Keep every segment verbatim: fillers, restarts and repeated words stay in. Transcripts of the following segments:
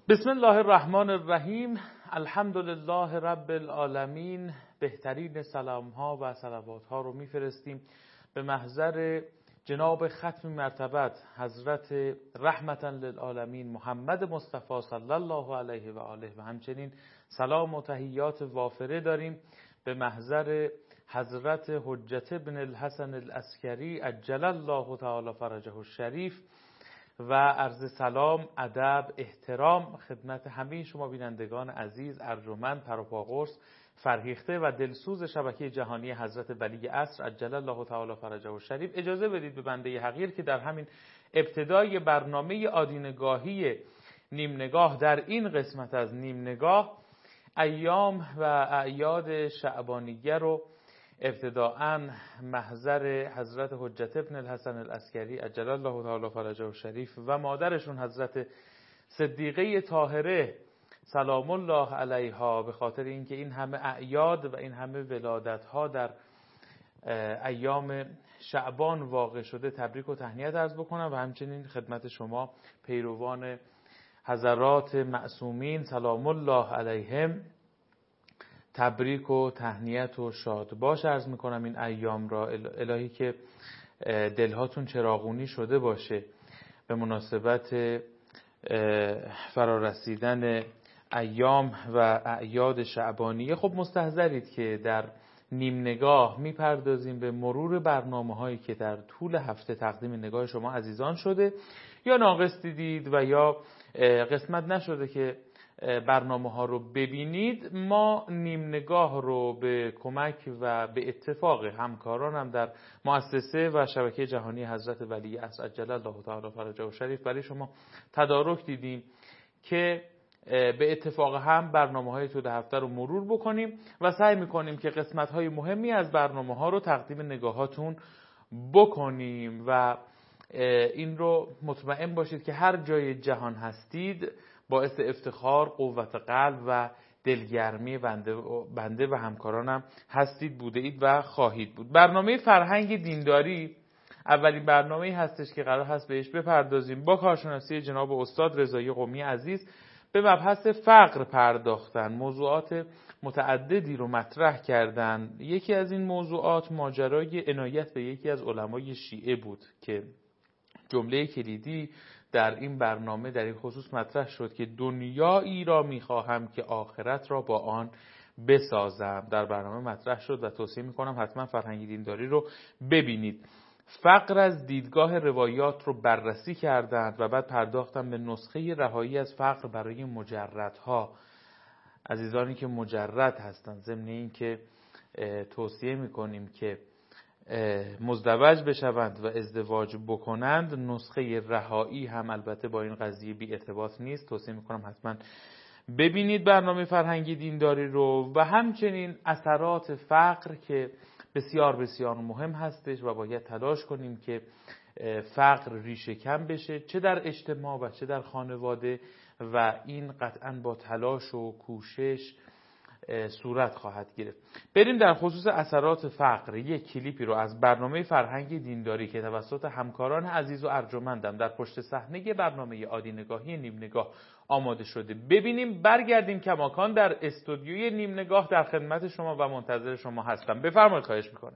بسم الله الرحمن الرحیم. الحمد لله رب العالمین. بهترین سلام ها و صلوات ها رو میفرستیم به محضر جناب ختم مرتبت حضرت رحمتا للعالمین محمد مصطفی صلی الله علیه و آله و همچنین سلام و تحیات وافره داریم به محضر حضرت حجت بن الحسن العسکری عجل الله تعالی فرجه الشریف و عرض سلام، ادب، احترام خدمت همه شما بینندگان عزیز، ارجمند، پروپاقرص، فرهیخته و دلسوز شبکه جهانی حضرت ولی عصر عجل الله تعالی فرجه الشریف. اجازه بدید به بنده حقیر که در همین ابتدای برنامه آدینگاهی نیم نگاه در این قسمت از نیم نگاه ایام و اعیاد شعبانیه رو ابتداءً محضر حضرت حجت ابن الحسن العسکری عجل الله تعالی فرجه الشریف و مادرشون حضرت صدیقه طاهره سلام الله علیها به خاطر اینکه این همه اعیاد و این همه ولادت ها در ایام شعبان واقع شده تبریک و تهنیت عرض بکنم و همچنین خدمت شما پیروان حضرات معصومین سلام الله علیهم تبریک و تهنیت و شاد باش عرض میکنم این ایام را. الهی که دلهاتون چراغونی شده باشه به مناسبت فرارسیدن ایام و اعیاد شعبانیه. خب مستحضرید که در نیم نگاه میپردازیم به مرور برنامه هایی که در طول هفته تقدیم نگاه شما عزیزان شده، یا ناقص دیدید و یا قسمت نشده که برنامه ها رو ببینید. ما نیم نگاه رو به کمک و به اتفاق همکارانم در مؤسسه و شبکه جهانی حضرت ولی عصر عجل الله تعالی فرجه الشریف برای شما تدارک دیدیم که به اتفاق هم برنامه های طول هفته رو مرور بکنیم و سعی میکنیم که قسمت های مهمی از برنامه ها رو تقدیم نگاهاتون بکنیم و این رو مطمئن باشید که هر جای جهان هستید باعث افتخار، قوت قلب و دلگرمی بنده, بنده و همکارانم هستید، بوده اید و خواهید بود. برنامه فرهنگ دینداری اولین برنامه‌ای هستش که قرار هست بهش بپردازیم. با کارشناسی جناب استاد رضایی قمی عزیز به مبحث فقر پرداختن، موضوعات متعددی رو مطرح کردن. یکی از این موضوعات ماجرای عنایت به یکی از علمای شیعه بود که جمله کلیدی در این برنامه در این خصوص مطرح شد که دنیایی را میخواهم که آخرت را با آن بسازم. در برنامه مطرح شد و توصیه میکنم حتما فرهنگ دینداری رو ببینید. فقر از دیدگاه روایات رو بررسی کردند و بعد پرداختن به نسخه رهایی از فقر برای مجردها، عزیزانی که مجرد هستند. ضمن این که توصیه میکنیم که مزدوج بشوند و ازدواج بکنند، نسخه رهایی هم البته با این قضیه بی ارتباط نیست. توصیه میکنم حتما ببینید برنامه فرهنگی دینداری رو و همچنین اثرات فقر که بسیار بسیار مهم هستش و باید تلاش کنیم که فقر ریشه کم بشه، چه در اجتماع و چه در خانواده، و این قطعا با تلاش و کوشش صورت خواهد گرفت. بریم در خصوص اثرات فقر یک کلیپی رو از برنامه فرهنگ دینداری که توسط همکاران عزیز و ارجمندم در پشت صحنه برنامه آدینگاهی نیم نگاه آماده شده ببینیم. برگردیم کماکان در استودیوی نیم نگاه در خدمت شما و منتظر شما هستم. بفرمایید، خواهش میکنم.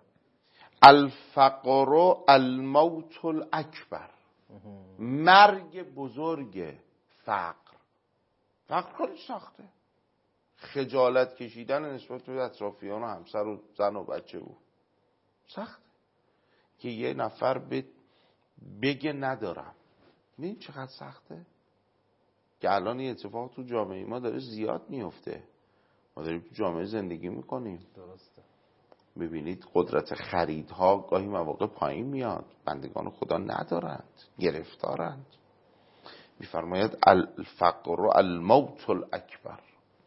الفقر الموت الاکبر، مرگ بزرگ فقر. فقر خیلی سخته، خجالت کشیدن نسبت به اطرافیان و همسر و زن و بچه او سخته که یه نفر بگه ندارم. ببین چقدر سخته که الان این اتفاق تو جامعه ما داره زیاد میفته. ما داریم تو جامعه زندگی میکنیم. درسته. ببینید قدرت خریدها گاهی مواقع پایین میاد، بندگان خدا ندارند، گرفتارند. میفرماید الفقر الموت الاکبر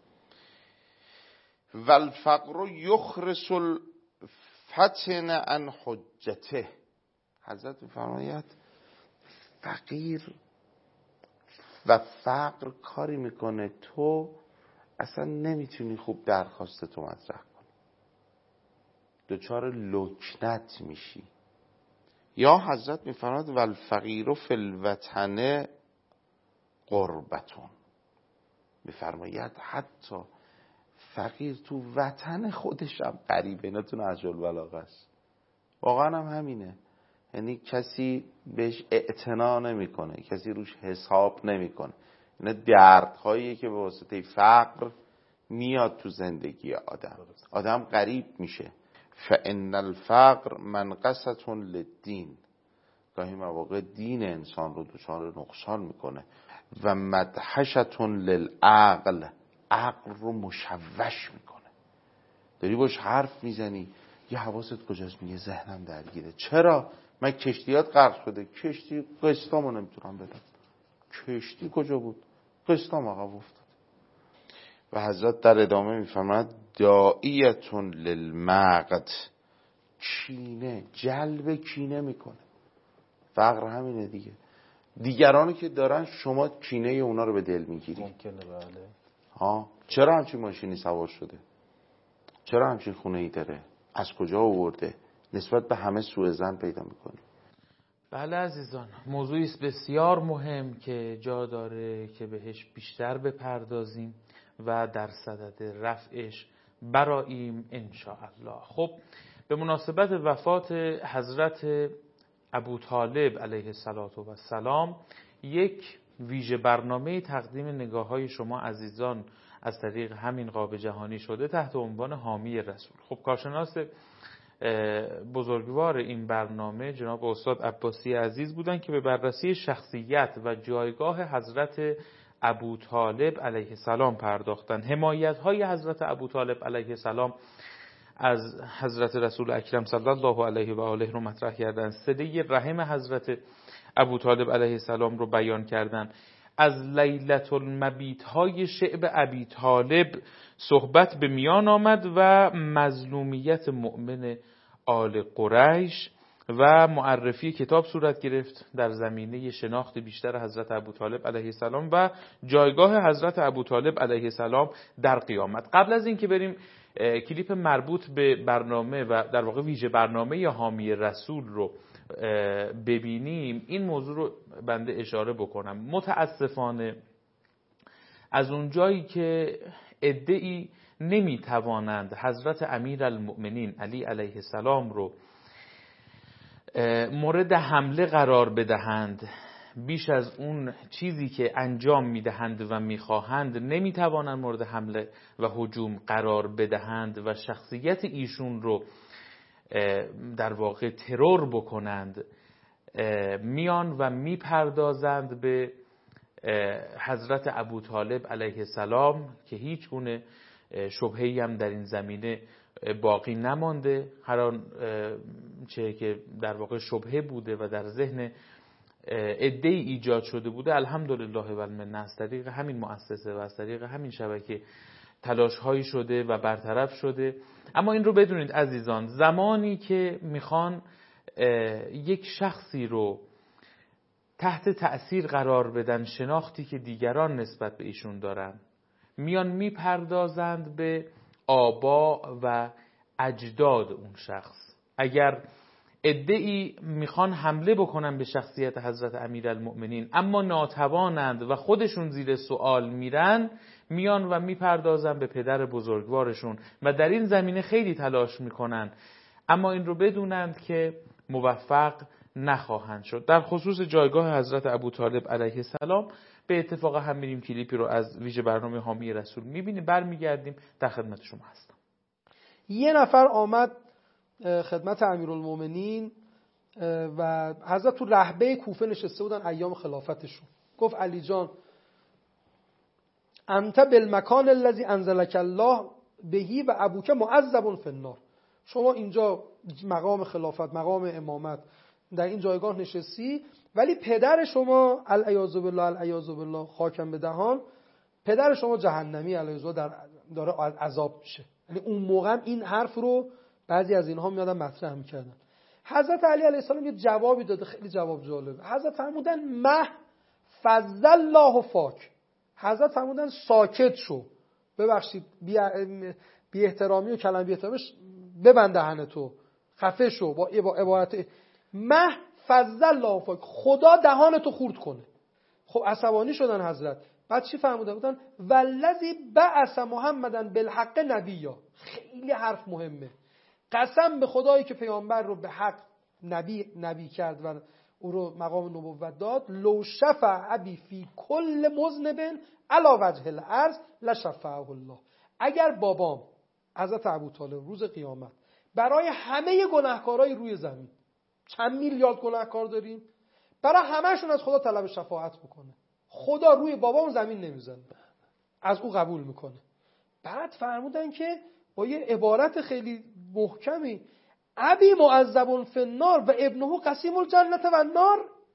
و الفقر یخرس الفتن عن حجته. حضرت میفرماید فقیر و فقر کاری میکنه تو اصلا نمیتونی خوب درخواست تو مطرح کنی، دچار لکنت میشی. یا حضرت میفرماید و الفقیر فی الوطن قربتون، میفرماید حتی فقیر تو وطن خودش هم غریبه. اینا تو نهج البلاغه است. واقعا هم همینه. یعنی کسی بهش اعتنا نمیکنه، کسی روش حساب نمیکنه. اینا دردهایی که به واسطه فقر میاد تو زندگی آدم. آدم غریب میشه. فان الفقر منقصة للدین، گاهی مواقع دین انسان رو دچار نقصان میکنه. و مدهشة للعقل، عقل رو مشوش میکنه. داری باش حرف میزنی یه حواست کجاست، میگه ذهنم درگیره. چرا؟ من کشتیات غرق شده، کشتی قسطامو نمیتونم بدم. کشتی کجا بود؟ قسطام عقب افتاد. و حضرت در ادامه میفرماید داعیتون للمقت، کینه، جلب کینه میکنه. فقر همینه دیگه. دیگرانی که دارن شما کینه اونا رو به دل میگیری. ممکنه بله. ها چرا همچین ماشینی سوار شده؟ چرا همچین خونه ای داره؟ از کجا آورده؟ نسبت به همه سوء ظن پیدا میکنی. بله عزیزان، موضوعی است بسیار مهم که جا داره که بهش بیشتر بپردازیم و در صدد رفعش براییم ان شاء الله. خب به مناسبت وفات حضرت ابوطالب علیه السلام یک ویژه برنامه تقدیم نگاه‌های شما عزیزان از طریق همین قاب جهانی شده تحت عنوان حامی رسول. خب کارشناس بزرگوار این برنامه جناب استاد عباسی عزیز بودن که به بررسی شخصیت و جایگاه حضرت ابوطالب علیه السلام پرداختن. حمایت‌های حضرت ابوطالب علیه السلام از حضرت رسول اکرم صلی الله علیه و آله رو مطرح کردن. صله رحم حضرت ابوطالب علیه السلام رو بیان کردن. از لیلة المبیت های شعب ابی طالب صحبت به میان آمد و مظلومیت مؤمن آل قریش و معرفی کتاب صورت گرفت در زمینه شناخت بیشتر حضرت ابوطالب علیه السلام و جایگاه حضرت ابوطالب علیه السلام در قیامت. قبل از اینکه بریم کلیپ مربوط به برنامه و در واقع ویژه برنامه حامی رسول رو ببینیم، این موضوع رو بنده اشاره بکنم. متاسفانه از اونجایی که عده‌ای نمیتوانند حضرت امیرالمؤمنین علی علیه السلام رو مورد حمله قرار بدهند، بیش از اون چیزی که انجام میدهند و میخواهند نمیتوانند مورد حمله و هجوم قرار بدهند و شخصیت ایشون رو در واقع ترور بکنند، میان و میپردازند به حضرت ابوطالب علیه السلام که هیچ گونه شبهه‌ای هم در این زمینه باقی نمانده. هر آن چه که در واقع شبهه بوده و در ذهن عده‌ای ایجاد شده بوده، الحمدلله و المنه از طریق همین مؤسسه و از طریق همین شبکه تلاش‌هایی شده و برطرف شده. اما این رو بدونید عزیزان، زمانی که میخوان یک شخصی رو تحت تأثیر قرار بدن، شناختی که دیگران نسبت به ایشون دارن، میان میپردازند به آبا و اجداد اون شخص. اگر عده‌ای میخوان حمله بکنن به شخصیت حضرت امیرالمؤمنین اما ناتوانند و خودشون زیر سوال میرن، میان و میپردازن به پدر بزرگوارشون و در این زمینه خیلی تلاش میکنن، اما این رو بدونند که موفق نخواهند شد. در خصوص جایگاه حضرت ابوطالب علیه السلام به اتفاق هم میریم کلیپی رو از ویژه برنامه حامی رسول میبینیم، برمیگردیم در خدمت شما هستم. یه نفر آمد خدمت امیرالمومنین و حضرت تو رهبه کوفه نشسته بودن ایام خلافتشون. گفت علی جان انت بالمکان الذی انزلک الله بهی و ابوک معذب فی النار. شما اینجا مقام خلافت، مقام امامت، در این جایگاه نشستی، ولی پدر شما العیاذ بالله العیاذ بالله خاکم به دهان، پدر شما جهنمی علیه در داره عذاب میشه. یعنی اون موقع این حرف رو بعضی از اینها میادن مطرح میکردن. حضرت علی علیه السلام یه جوابی داده، خیلی جواب جالبه. حضرت فرمودن مه فضل الله فاک. حضرت فرمودن ساکت شو، ببخشید بی, بی احترامی و کلمه بی احترامش ببند دهن تو، خفه شو، با عبارت مه فضل الله فاک، خدا دهان تو خورد کنه. خب عصبانی شدن حضرت، بعد چی فرموده بودن؟ والذی بعث محمدن بالحق نبیا. خیلی حرف مهمه. قسم به خدایی که پیامبر رو به حق نبی نبی کرد و او رو مقام نبوت داد. لو شفع ابی فی کل مذنب علی وجه الارض لشفعه الله. اگر بابام حضرت ابوطالب روز قیامت برای همه گناهکارای روی زمین، چند میلیارد گناهکار داریم، برای همهشون از خدا طلب شفاعت بکنه، خدا روی بابام زمین نمیزنه، از او قبول میکنه. بعد فرمودن که با یه عبارت خیلی محکمی، ابی معذب فی النار و ابنه قسیم الجنت و النار.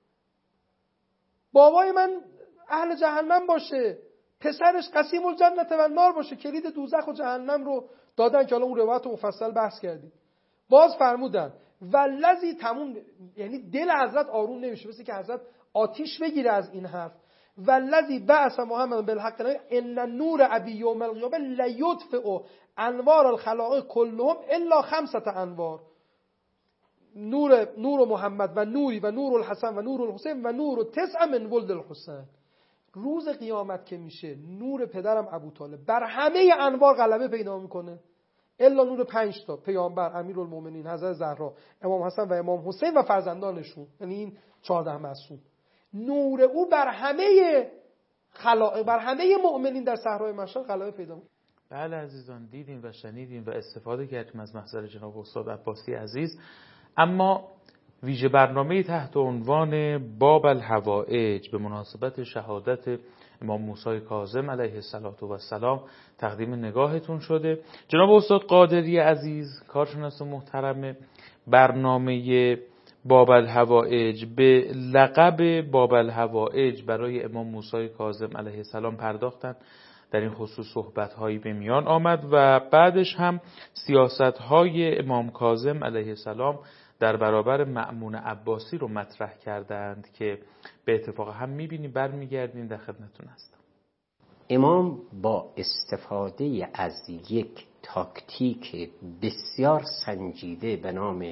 بابای من اهل جهنم باشه، پسرش قسیم الجنت و النار باشه، کلید دوزخ و جهنم رو دادن که حالا اون روایت رو مفصل بحث کردیم. باز فرمودن والذی تموم، یعنی دل حضرت آروم نمیشه، مثل که حضرت آتیش بگیره از این حرف. والذی بعث محمد بالحق ان نور ابی یوم القیامه لیطفئ انوار الخلائق كلهم الا خمسه انوار. نور نور محمد و نوری و نور الحسن و نور الحسین و نور تسع من ولد الحسین. روز قیامت که میشه نور پدرم ابوطالب بر همه انوار غلبه پیدا میکنه الا نور پنج تا پیامبر، امیرالمومنین، حضرت زهرا، امام حسن و امام حسین و فرزندانشون، یعنی این چهارده معصوم. نور او بر همه خلائق، بر همه مؤمنین در صحرای محشر غلبه پیدا میکنه. بله عزیزان، دیدیم و شنیدیم و استفاده کردیم از محضر جناب استاد عباسی عزیز. اما ویژه برنامه تحت عنوان باب الحوائج به مناسبت شهادت امام موسی کاظم علیه السلام تقدیم نگاهتون شده. جناب استاد قادری عزیز، کارشناس محترم، برنامه باب الحوائج به لقب باب الحوائج برای امام موسی کاظم علیه السلام پرداختند. در این خصوص صحبت‌هایی به میان آمد و بعدش هم سیاست‌های امام کاظم علیه السلام در برابر مأمون عباسی رو مطرح کردند که به اتفاق هم می‌بینیم. برمیگردیم در خدمتتون هستم. امام با استفاده از یک تاکتیک بسیار سنجیده به نام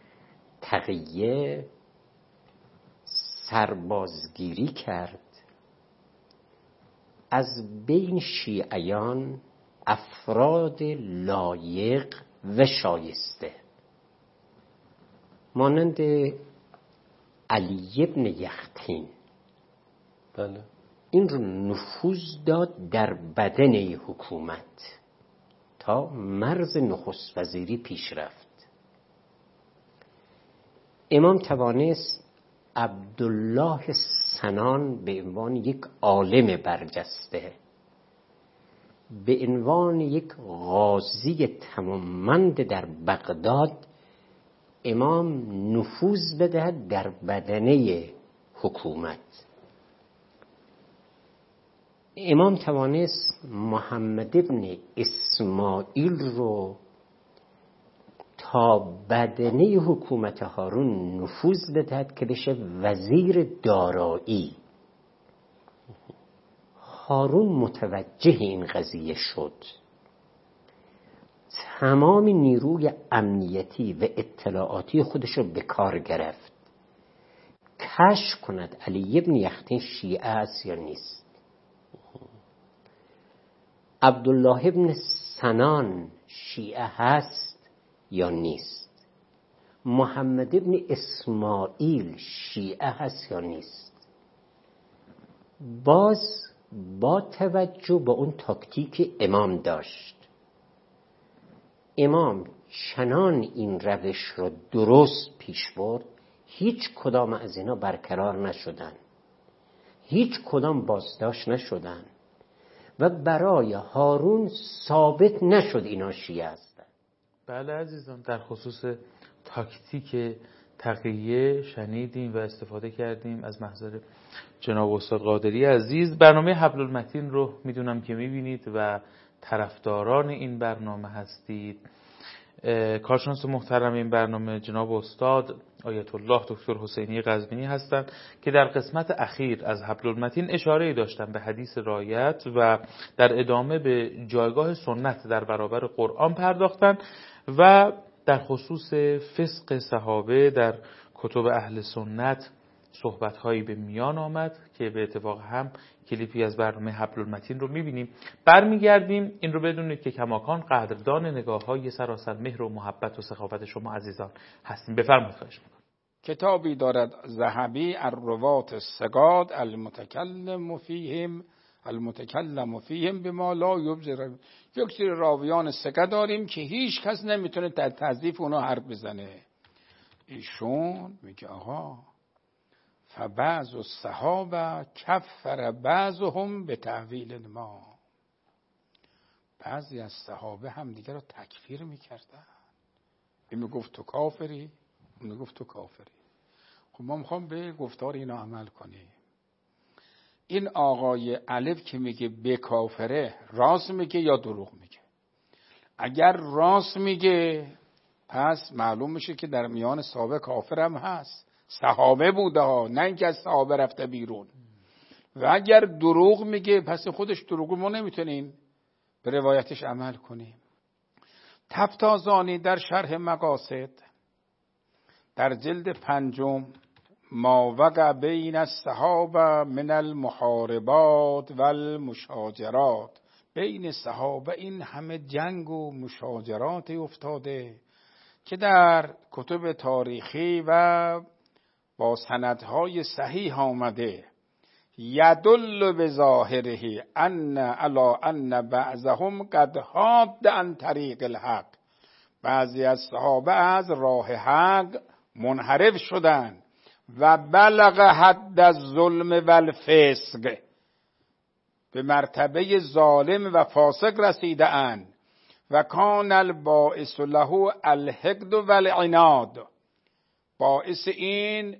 تقیه سربازگیری کرد از بین شیعیان افراد لایق و شایسته، مانند علی ابن یختین. بله. این رو نفوذ داد در بدن حکومت تا مرز نخست وزیری پیش رفت. امام توانست عبدالله سنان به عنوان یک عالم برجسته، به عنوان یک قاضی تمام‌مند در بغداد، امام نفوذ بدهد در بدنه حکومت. امام توانست محمد ابن اسماعیل رو تا بدنه حکومت هارون نفوذ بدهد که بشه وزیر دارایی. هارون متوجه این قضیه شد، تمام نیروی امنیتی و اطلاعاتی خودش رو به کار گرفت کشف کند علی ابن یختین شیعه است یا نیست. عبدالله ابن سنان شیعه هست یا نیست. محمد ابن اسماعیل شیعه هست یا نیست. باز با توجه به اون تاکتیک امام داشت، امام چنان این روش رو درست پیش برد هیچ کدام از اینا برقرار نشدن، هیچ کدام بازداشت نشدن و برای هارون ثابت نشد اینا شیعه هستن. بله عزیزان، در خصوص تاکتیک تقیه شنیدیم و استفاده کردیم از محضر جناب استاد قادری عزیز. برنامه حبل المتین رو میدونم که میبینید و طرفداران این برنامه هستید. کارشناس محترم این برنامه جناب استاد آیت الله دکتر حسینی قزوینی هستند که در قسمت اخیر از حبل المتین اشاره داشتن به حدیث رایت و در ادامه به جایگاه سنت در برابر قرآن پرداختن و در خصوص فسق صحابه در کتب اهل سنت صحبت‌هایی به میان آمد که به اتفاق هم کلیپی از برنامه حبل المتین رو می‌بینیم. برمیگردیم. این رو بدونید که کماکان قدردان نگاه‌های سراسر مهر و محبت و سخاوت شما عزیزان هستیم. بفرمایید. خواهش می‌کنم. کتابی دارد ذهبی الروات الثقات المتکلم فیهم المتکلم فیهم بما لا یبصر. یک سری راویان ثقه داریم که هیچ کس نمیتونه در تضعیف اونها حرف بزنه. ایشون میگه آقا فبعض الصحابه کفر بعضهم به تأویل ما. بعضی از صحابه هم دیگه رو تکفیر میکردن. این میگفت تو کافری، اون میگفت تو کافری. خب ما میخوام به گفتار اینا عمل کنیم. این آقای الف که میگه به کافره راست میگه یا دروغ میگه؟ اگر راست میگه پس معلوم میشه که در میان صحابه کافر هم هست، صحابه بوده ها، نه اینکه از صحابه رفته بیرون. و اگر دروغ میگه پس خودش دروغ، ما نمیتونیم به روایتش عمل کنیم. تفتازانی در شرح مقاصد در جلد پنجم ما وقع بین الصحابه من المحاربات و المشاجرات، بین صحابه این همه جنگ و مشاجرات افتاده که در کتب تاریخی و با سندهای صحیح آمده. یدل بظاهره ان علی ان بعضهم قد حاد عن طریق الحق. بعضی از صحابه از راه حق منحرف شدند و بلغ حد الظلم و الفسق، به مرتبه ظالم و فاسق رسیده اند. و کان الباعث له الحقد و العناد. باعث این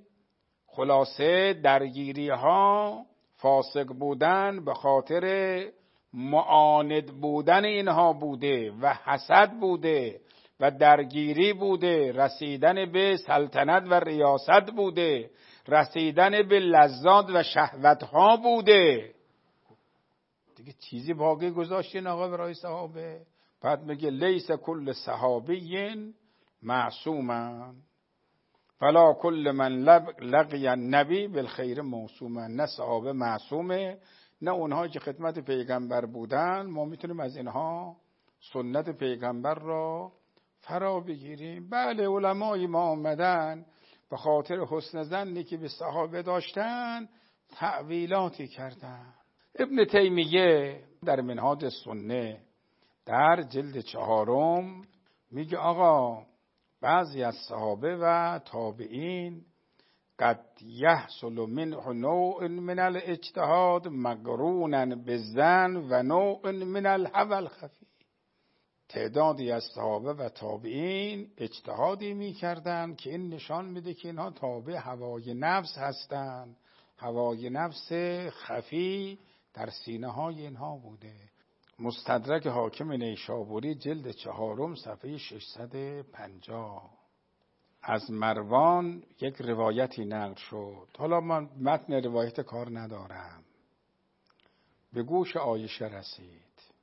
خلاصه درگیری ها، فاسق بودن به خاطر معاند بودن اینها بوده و حسد بوده و درگیری بوده، رسیدن به سلطنت و ریاست بوده، رسیدن به لذات و شهوت ها بوده. دیگه چیزی باقی گذاشتین آقا برای صحابه؟ بعد میگه لیس کل صحابی معصوما فلا کل من لقی النبی بالخیر موصوما. نه صحابه معصومه، نه اونها که خدمت پیغمبر بودن ما میتونیم از اینها سنت پیغمبر را فرا بگیریم. بله علمای ما آمدن به خاطر حسن ظنی که به صحابه داشتن تأویلاتی کردن. ابن تیمیه در منهاج سنه در جلد چهارم میگه آقا بعضی از صحابه و تابعین قد یحصل منه نوع من الاجتهاد مقرونا بالظن و نوع من الهوى الخفی. تعدادی از صحابه و تابعین اجتهادی میکردند که این نشان میده که اینها تابع هوای نفس هستند. هوای نفس خفی در سینه های اینها بوده. مستدرک حاکم نیشابوری جلد چهارم صفحه ششصد و پنجاه از مروان یک روایتی نقل شد. حالا من متن روایت کار ندارم. به گوش عایشه رسید.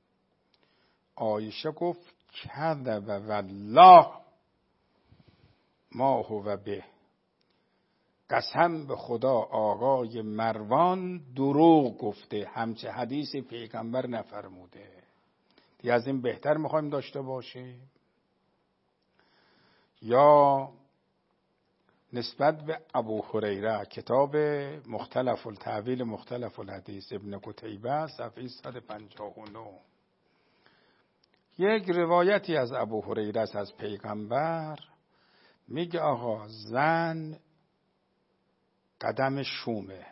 عایشه گفت کذب والله ما هو به. قسم به خدا آقای مروان دروغ گفته، همچه حدیث پیغمبر نفرموده. دیگه از این بهتر میخوایم داشته باشیم؟ یا نسبت به ابو هریره کتاب مختلف التأویل مختلف الحدیث ابن قتیبه صفحه صد و پنجاه و نه یک روایتی از ابو هریره از پیغمبر میگه آقا زن قدم شومه،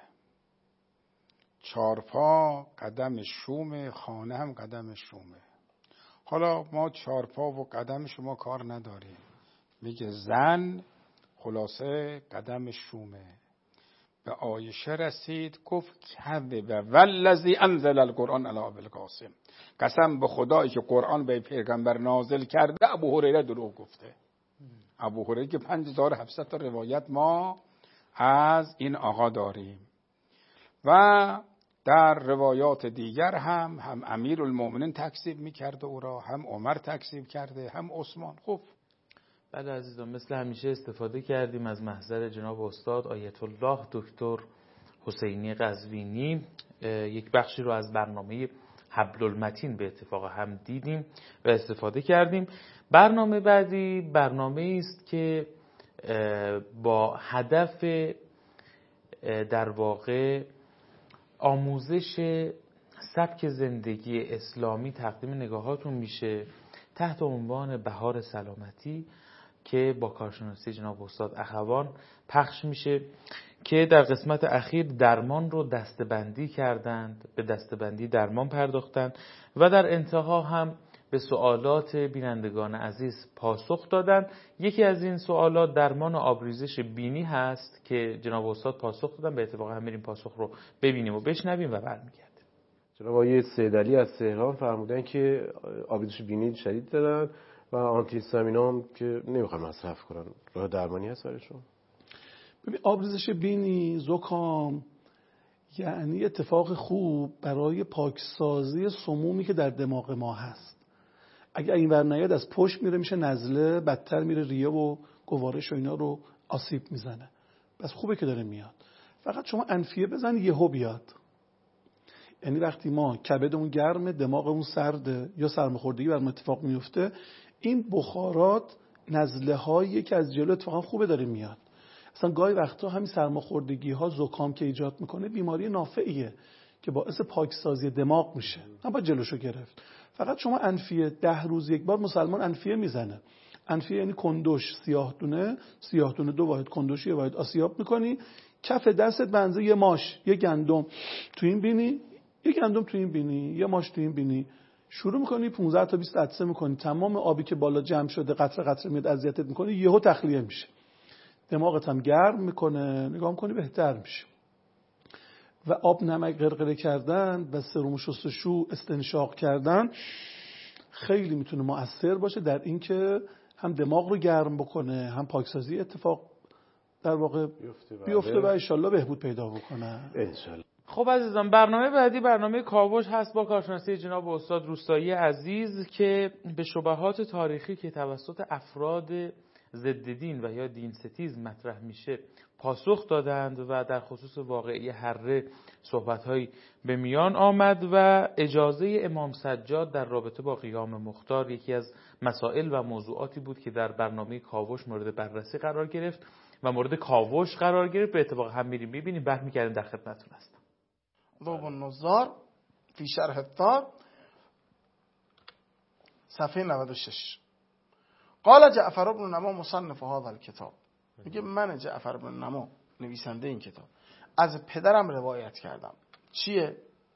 چارپا قدم شومه، خانه هم قدم شومه. حالا ما چارپا و قدم شما کار نداریم، میگه زن خلاصه قدم شومه. به عایشه رسید گفت کذب والذی انزل القرآن علی ابی القاسم. قسم به خدایی که قرآن به پیغمبر نازل کرده ابو هریره دروغ گفته. ابو هریره که پنج هزار و هفتصد تا روایت ما از این آقا داریم و در روایات دیگر هم هم امیر المؤمنین تکذیب میکرده او را، هم عمر تکذیب کرده، هم عثمان. خب بله عزیزان، مثل همیشه استفاده کردیم از محضر جناب استاد آیت الله دکتر حسینی قزوینی. یک بخشی رو از برنامه حبل المتین به اتفاق هم دیدیم و استفاده کردیم. برنامه بعدی برنامه است که با هدف در واقع آموزش سبک زندگی اسلامی تقدیم نگاهاتون میشه تحت عنوان بهار سلامتی که با کارشناسی جناب استاد اخوان پخش میشه که در قسمت اخیر درمان رو دسته‌بندی کردند، به دسته‌بندی درمان پرداختند و در انتها هم به سوالات بینندگان عزیز پاسخ دادند. یکی از این سوالات درمان آبریزش بینی هست که جناب استاد پاسخ دادن. به اتفاق هم بریم پاسخ رو ببینیم و بشنویم و برمیگردیم. جناب آقای سیدعلی از تهران فرمودن که آبریزش بینی شدید دادن و آنتی هیستامین هم که نمیخوان مصرف کنن. راه درمانی هست برایشون؟ ببین، آبریزش بینی، زکام یعنی اتفاق خوب برای پاکسازی سمومی که در دماغ ما هست. اگه این ور نیاد از پشت میره میشه نزله، بدتر میره ریه و گوارش و اینا رو آسیب میزنه. بس خوبه که داره میاد. فقط شما انفیه بزن یهو بیاد. یعنی وقتی ما کبدمون گرمه، دماغمون سرده یا سرماخوردگی برام اتفاق میفته، این بخارات نزله هایی که از جلو اتفاقا خوبه داره میاد. اصلا گاهی وقتا همین سرماخوردگی ها، زکام که ایجاد میکنه بیماری نافعیه که باعث پاکسازی دماغ میشه. نباید جلوشو گرفت. فقط شما انفیه ده روز یک بار مسلمان انفیه میزنه. انفیه یعنی کندوش سیاه دونه، سیاه دونه دو واحد کندوش یه واحد آسیاب میکنی، کف دستت بنزه یه ماش، یه گندم تو این بینی، یه گندم تو این بینی، یه ماش تو این بینی، شروع میکنی پانزده تا بیست عدسه میکنی، تمام آبی که بالا جمع شده قطره قطره میاد اذیتت میکنه، یهو تخلیه میشه. دماغت هم گرم میکنه، نگاه میکنی بهتر میشه. و آب نمک غرغره کردن و سرم شستشو استنشاق کردن خیلی میتونه مؤثر باشه در اینکه هم دماغ رو گرم بکنه، هم پاکسازی اتفاق در واقع بیفته و انشالله بهبود پیدا بکنه انشالله. خب عزیزان، برنامه بعدی برنامه کاوش هست با کارشناسی جناب استاد روستایی عزیز که به شبهات تاریخی که توسط افراد ضد دین و یا دین ستیز مطرح میشه پاسخ دادند و در خصوص واقعی حره صحبت‌هایی به میان آمد و اجازه امام سجاد در رابطه با قیام مختار یکی از مسائل و موضوعاتی بود که در برنامه کاوش مورد بررسی قرار گرفت و مورد کاوش قرار گرفت. به اتفاق هم میریم ببینیم، برمیگردیم در خدمتتون هستم. ضوء النظار فی شرح الثار صفحه نود و شش. قال جعفر بن نما مصنف هذا الكتاب، میگه من جعفر بن نما نویسنده این کتاب از پدرم روایت کردم. چیه؟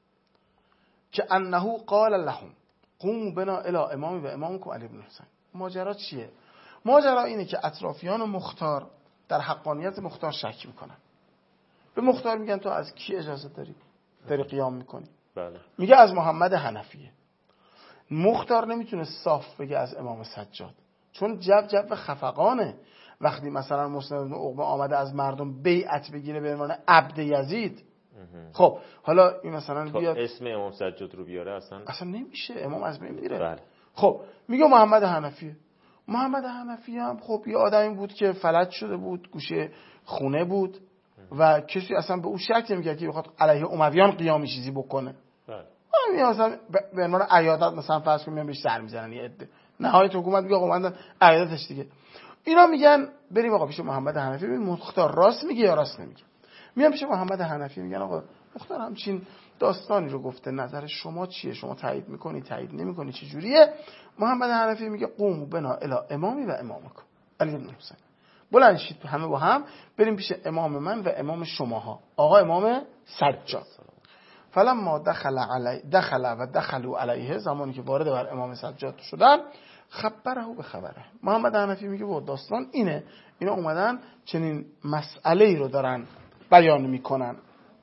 که انه قال لهم قوموا بنا الی امامی و امامکم علی بن حسین. ماجرا چیه؟ ماجرا اینه که اطرافیان مختار در حقانیت مختار شک میکنن. به مختار میگن تو از کی اجازه داری داری قیام میکنی؟ بله. میگه از محمد حنفیه. مختار نمیتونه صاف بگه از امام سجاد، چون جو جو خفقانه. وقتی مثلا مسلم بن عقبه آمده از مردم بیعت بگیره به عنوان عبد یزید، خب حالا این مثلا بیاد اسم امام سجاد رو بیاره اصلا اصلا نمیشه، امام از بین میره. بله. خب میگه محمد حنفیه. محمد حنفی هم خب یه آدمی بود که فلج شده بود، گوشه خونه بود و کسی اصلا به او شک نمی‌کرد که بخواد علیه امویان قیامی چیزی بکنه. بله. همین مثلا به عنوان عیادت مثلا فرض کنیم میان بهش سر میزنن یه عده. نهایت حکومت میگه آقا من عیادتش دیگه. اینا میگن بریم آقا پیش محمد حنفی ببین مختار راست میگه یا راست نمیگه. میان پیش محمد حنفی میگن آقا مختار همچین داستانی رو گفته، نظر شما چیه؟ شما تایید میکنی تایید نمیکنی چه جوریه؟ محمد حنفی میگه قوموا بنا الی امامی و امامکم علی بن حسین. بلند شید همه با هم بریم پیش امام من و امام شماها، آقا امام سجاد. فلما دخل علی دخل و دخلوا علیه، زمانی که وارد بر امام سجاد شدن، خبره به خبره. محمد حنفی میگه با داستان اینه، اینا اومدن چنین مسئله ای رو دارن بیان میکنن.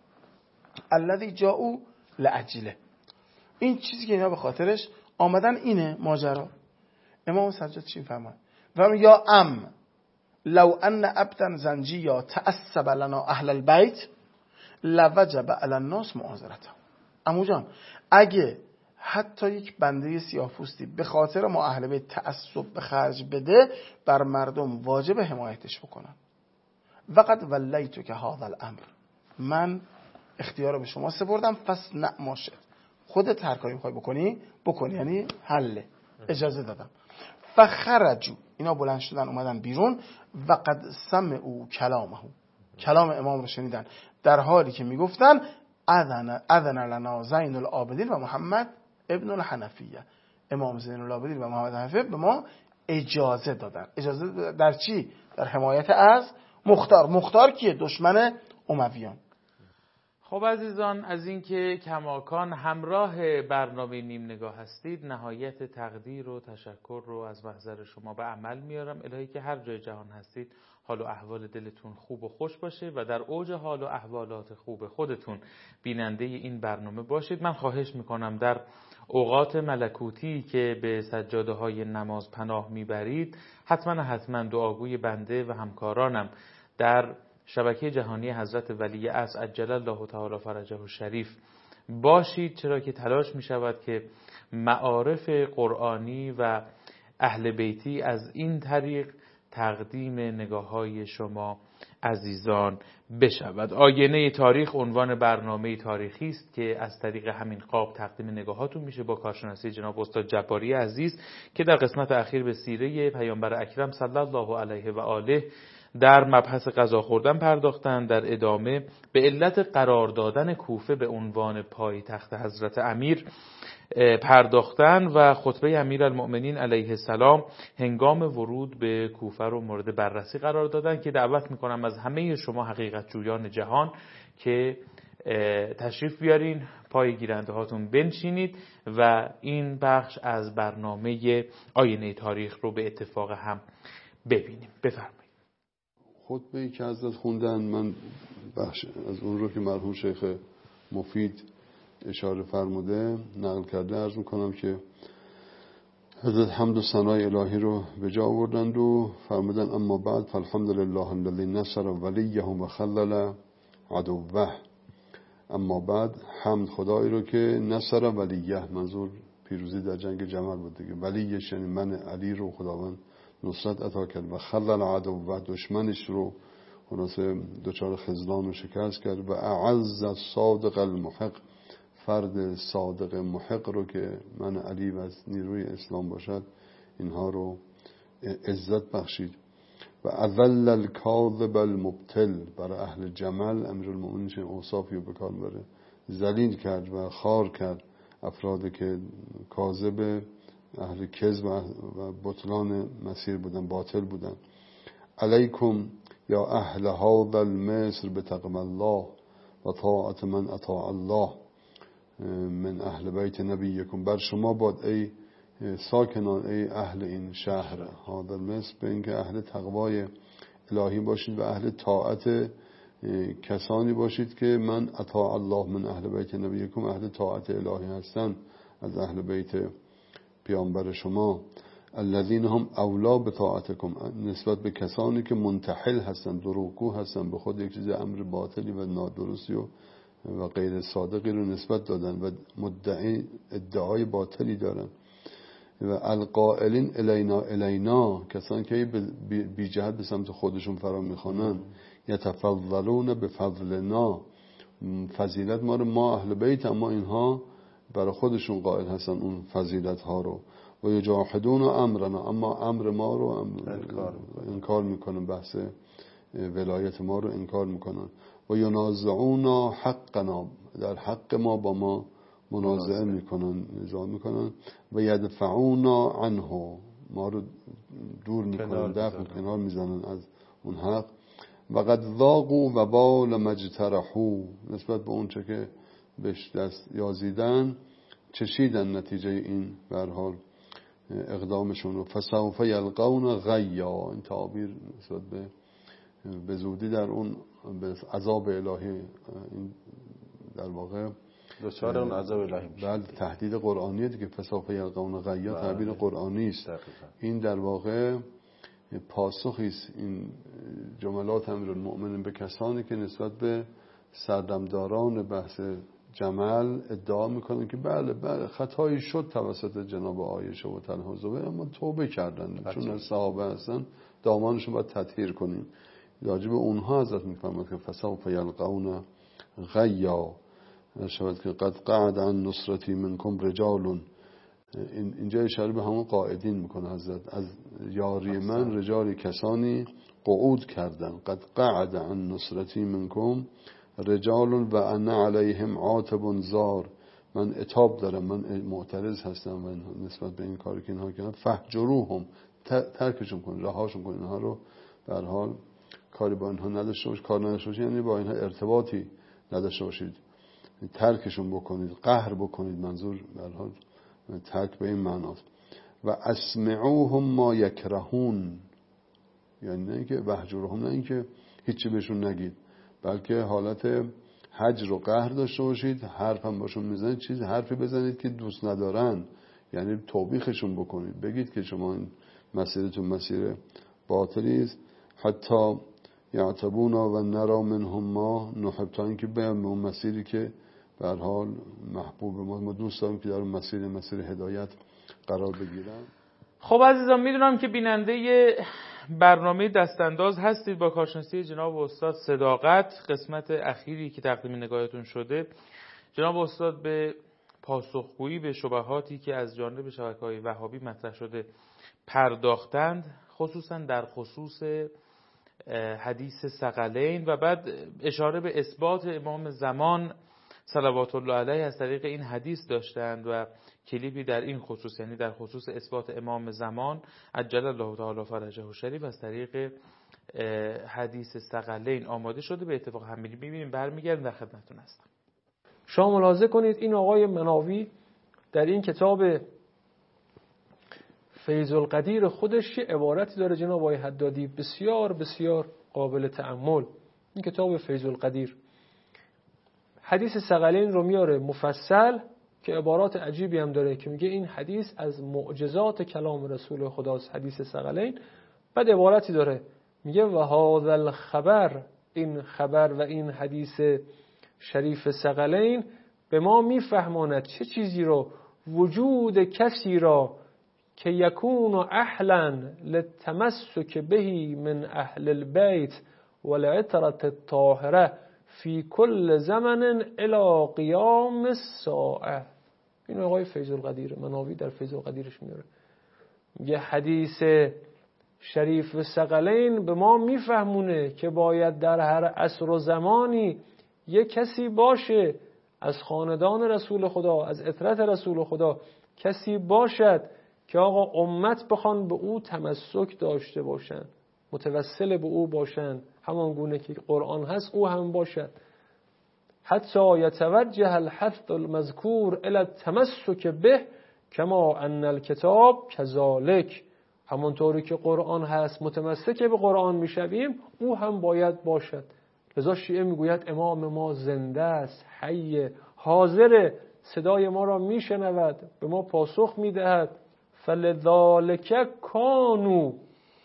الذی جاءوا لاجله، این چیزی که اینا به خاطرش آمدن اینه ماجرا. امام سجاد چی فرمود؟ فرمود یا ام لو ان عبدا زنجیا تعصب لنا اهل البیت لوجب علی الناس معاذرته. عمو جان اگه حتی یک بنده سیاه‌پوستی به خاطر ما اهل بیت تعصب به خرج بده، بر مردم واجب حمایتش بکنن. وقد ولیتو که هذا الامر، من اختیار رو به شما سپردم، فصنع ما شئت، خودت هر کاری می‌خوای بکنی بکنی، یعنی حله، اجازه دادم. فخرجوا، اینا بلند شدن اومدن بیرون. وقد سمعوا کلامه، کلام امام رو شنیدن، در حالی که میگفتن اذن اذن لنا زین العابدین و محمد ابن الحنفیه، امام زین العابدین و محمد حنفی به ما اجازه دادن. اجازه در چی؟ در حمایت از مختار. مختار کیه؟ دشمن امویان. خب عزیزان، از اینکه کماکان همراه برنامه نیم نگاه هستید، نهایت تقدیر و تشکر رو از محضر شما به عمل میارم. الهی که هر جای جهان هستید حال و احوال دلتون خوب و خوش باشه و در اوج حال و احوالات خوب خودتون بیننده این برنامه باشید. من خواهش میکنم در اوقات ملکوتی که به سجاده های نماز پناه میبرید، حتما حتما دعاگوی بنده و همکارانم در شبکه جهانی حضرت ولی عصر عجل الله تعالی فرجه الشریف باشید، چرا که تلاش می شود که معارف قرآنی و اهل بیتی از این طریق تقدیم نگاه های شما عزیزان بشود. آینه تاریخ عنوان برنامه تاریخی است که از طریق همین قاب تقدیم نگاهاتون میشه با کارشناسی جناب استاد جباری عزیز که در قسمت اخیر به سیره پیامبر اکرم صلی الله علیه و آله در مبحث غذا خوردن پرداختن. در ادامه به علت قرار دادن کوفه به عنوان پایتخت حضرت امیر پرداختن و خطبه امیرالمؤمنین علیه السلام هنگام ورود به کوفه رو مورد بررسی قرار دادن که دعوت میکنم از همه شما حقیقت جویان جهان که تشریف بیارین، پای گیرنده هاتون بنشینید و این بخش از برنامه آینه تاریخ رو به اتفاق هم ببینیم. بفرمایید. خطبه‌ای که حضرت خوندن، من بخش از اون رو که مرحوم شیخ مفید اشاره فرموده نقل کرده عرض میکنم که حضرت حمد و ثنای الهی رو به جا آوردند و فرمودن اما بعد فالحمد لله الذی نصر ولیه و خذل عدوه. اما بعد حمد خدایی رو که نصر ولیه، منظور پیروزی در جنگ جمل بود دیگه، ولیش یعنی من علی رو خداوند نصرت عطا کرد و خذل عدوه، دشمنش رو خلاصه دچار خذلان و شکست کرد و اعز الصادق المحق، فرد صادق محق رو که من علی و از نیروی اسلام باشد اینها رو عزت بخشید و اذل الکاذب المبتل، برای اهل جمل امیرالمؤمنین چه اوصافی رو بکار بره، ذلیل کرد و خار کرد افرادی که کاذب، اهل کذب و بطلان مسیر بودن، باطل بودن. علیکم یا اهل هذا المصر بتقوی الله و طاعت من اطاع الله من اهل بیت نبیکم، بر شما باد ای ساکنان، ای اهل این شهر هذا المصر، به اینکه اهل تقوای الهی باشید و اهل طاعت کسانی باشید که من اطاع الله من اهل بیت نبیکم، اهل طاعت الهی هستن از اهل بیت پیامبر شما. الذین هم اولا به طاعتکم، نسبت به کسانی که منتحل هستن، دروغگو هستن، به خود یک چیز امر باطلی و نادرستی و و غیر صادقی رو نسبت دادن و مدعی ادعای باطلی دارن. و القائلین الینا الینا، کسانی که بی جهت به سمت خودشون فرا میخوانن، یتفضلون به فضلنا، فضیلت ما رو ما اهل بیت، اما اینها برای خودشون قائل هستن اون فضیلت ها رو. و یجاحدون امرنا، اما امر ما رو انکار, انکار میکنن، بحث ولایت ما رو انکار میکنن. و ینازعون حقنا، در حق ما با ما منازعه میکنن، نزاع میکنن. و یدفعون عنه، ما رو دور میکنن، دفع کنار میزنن از اون حق. و قد ذاقوا وبال مجترحوا، نسبت به اون چه که بهش دست یازیدن چشیدن نتیجه این به هر حال اقدامشون رو. فسوف یلقون غیا، این تعبیر نسبت به به زودی در اون به عذاب الهی، این در واقع دچار اون عذاب الهی میشه. بعد تهدید قرآنیه دیگه، فسوف یلقون غیا تعبیر قرآنی است. این در واقع پاسخی است این جملات امیرالمؤمنین به کسانی که نسبت به سردمداران بحث جمل ادعا میکنن که بله بله خطایی شد توسط جناب عایشه و طلحه و زبیر، اما توبه کردن چون از صحابه هستن دامانشون باید تطهیر کنیم. راجع به اونها حضرت میفرماد که فسوف یلقون غیا، شود که قد قعد عن نصرتی منکم رجال، اینجا اشاره به همون قاعدین میکنه حضرت، از یاری من رجالی کسانی قعود کردن، قد قعد عن نصرتی منکم رجال و انا علیهم عاتب زار، من عتاب دارم، من معترض هستم و نسبت به این کاری که اینها کردن، فهجروهم، ترکشون کن، رهاشون کن، اینها رو به هر حال کاری با اینها نداشته باشید، کار نداشته باشید یعنی با اینها ارتباطی نداشته باشید، ترکشون بکنید، قهر بکنید، منظور به هر حال ترک به این معناست. و اسمعوهم ما یکرهون، یعنی نه اینکه وهجرهم، نه اینکه هیچی بهشون نگید، بلکه حالت هجر و قهر داشته باشید، حرف هم باشون میزنید، چیز حرفی بزنید که دوست ندارن، یعنی توبیخشون بکنید، بگید که شما این مسیرتون مسیر باطلی است، حتی یعتبونا و نرا منهم ما نحب، تا اینکه به اون مسیری که به هر حال محبوب ما ما دوست داریم که در اون مسیر مسیر هدایت قرار بگیرن. خب عزیزان، میدونم که بیننده برنامه دستانداز هستید با کارشناسی جناب استاد صداقت. قسمت اخیری که تقدیم نگاهتون شده، جناب استاد به پاسخگویی به شبهاتی که از جانب شبکه‌های وهابی مطرح شده پرداختند، خصوصا در خصوص حدیث ثقلین و بعد اشاره به اثبات امام زمان صلوات الله علیه از طریق این حدیث داشتند و کلیپی در این خصوص، یعنی در خصوص اثبات امام زمان عجل الله تعالی فرجه الشریف از طریق حدیث ثقلین آماده شده. به اتفاق هم می‌بینیم، برمیگردیم در خدمتتون هستم. شما ملاحظه کنید این آقای مناوی در این کتاب فیض القدیر خودش یه عبارتی داره جناب آقای حدادی بسیار بسیار قابل تأمل. این کتاب فیض القدیر حدیث ثقلین رو میاره مفصل که عبارات عجیبی هم داره که میگه این حدیث از معجزات کلام رسول خداست، حدیث ثقلین. بعد عبارتی داره میگه و هذا الخبر، این خبر و این حدیث شریف ثقلین به ما میفهماند چه چیزی رو، وجود کسی را که یکون اهلا للتمسک بهی من اهل البیت والعطرة الطاهره فی کل زمن الی قیام الساعه. این آقای فیض القدیر مناوی در فیض القدیرش میاره، یه حدیث شریف و ثقلین به ما میفهمونه که باید در هر عصر و زمانی یه کسی باشه از خاندان رسول خدا، از عطرت رسول خدا، کسی باشد که آقا امت بخوان به او تمسک داشته باشن، متوسل به او باشن، همان گونه که قرآن هست او هم باشد. حتی یتوجه الحث المذکور الی التمسک به کما ان الکتاب کذالک، همونطوری که قرآن هست متمسک به قرآن میشویم او هم باید باشد. لذا شیعه میگوید امام ما زنده است، حی، حاضر، صدای ما را میشنود، به ما پاسخ میدهد. فلذالک کانوا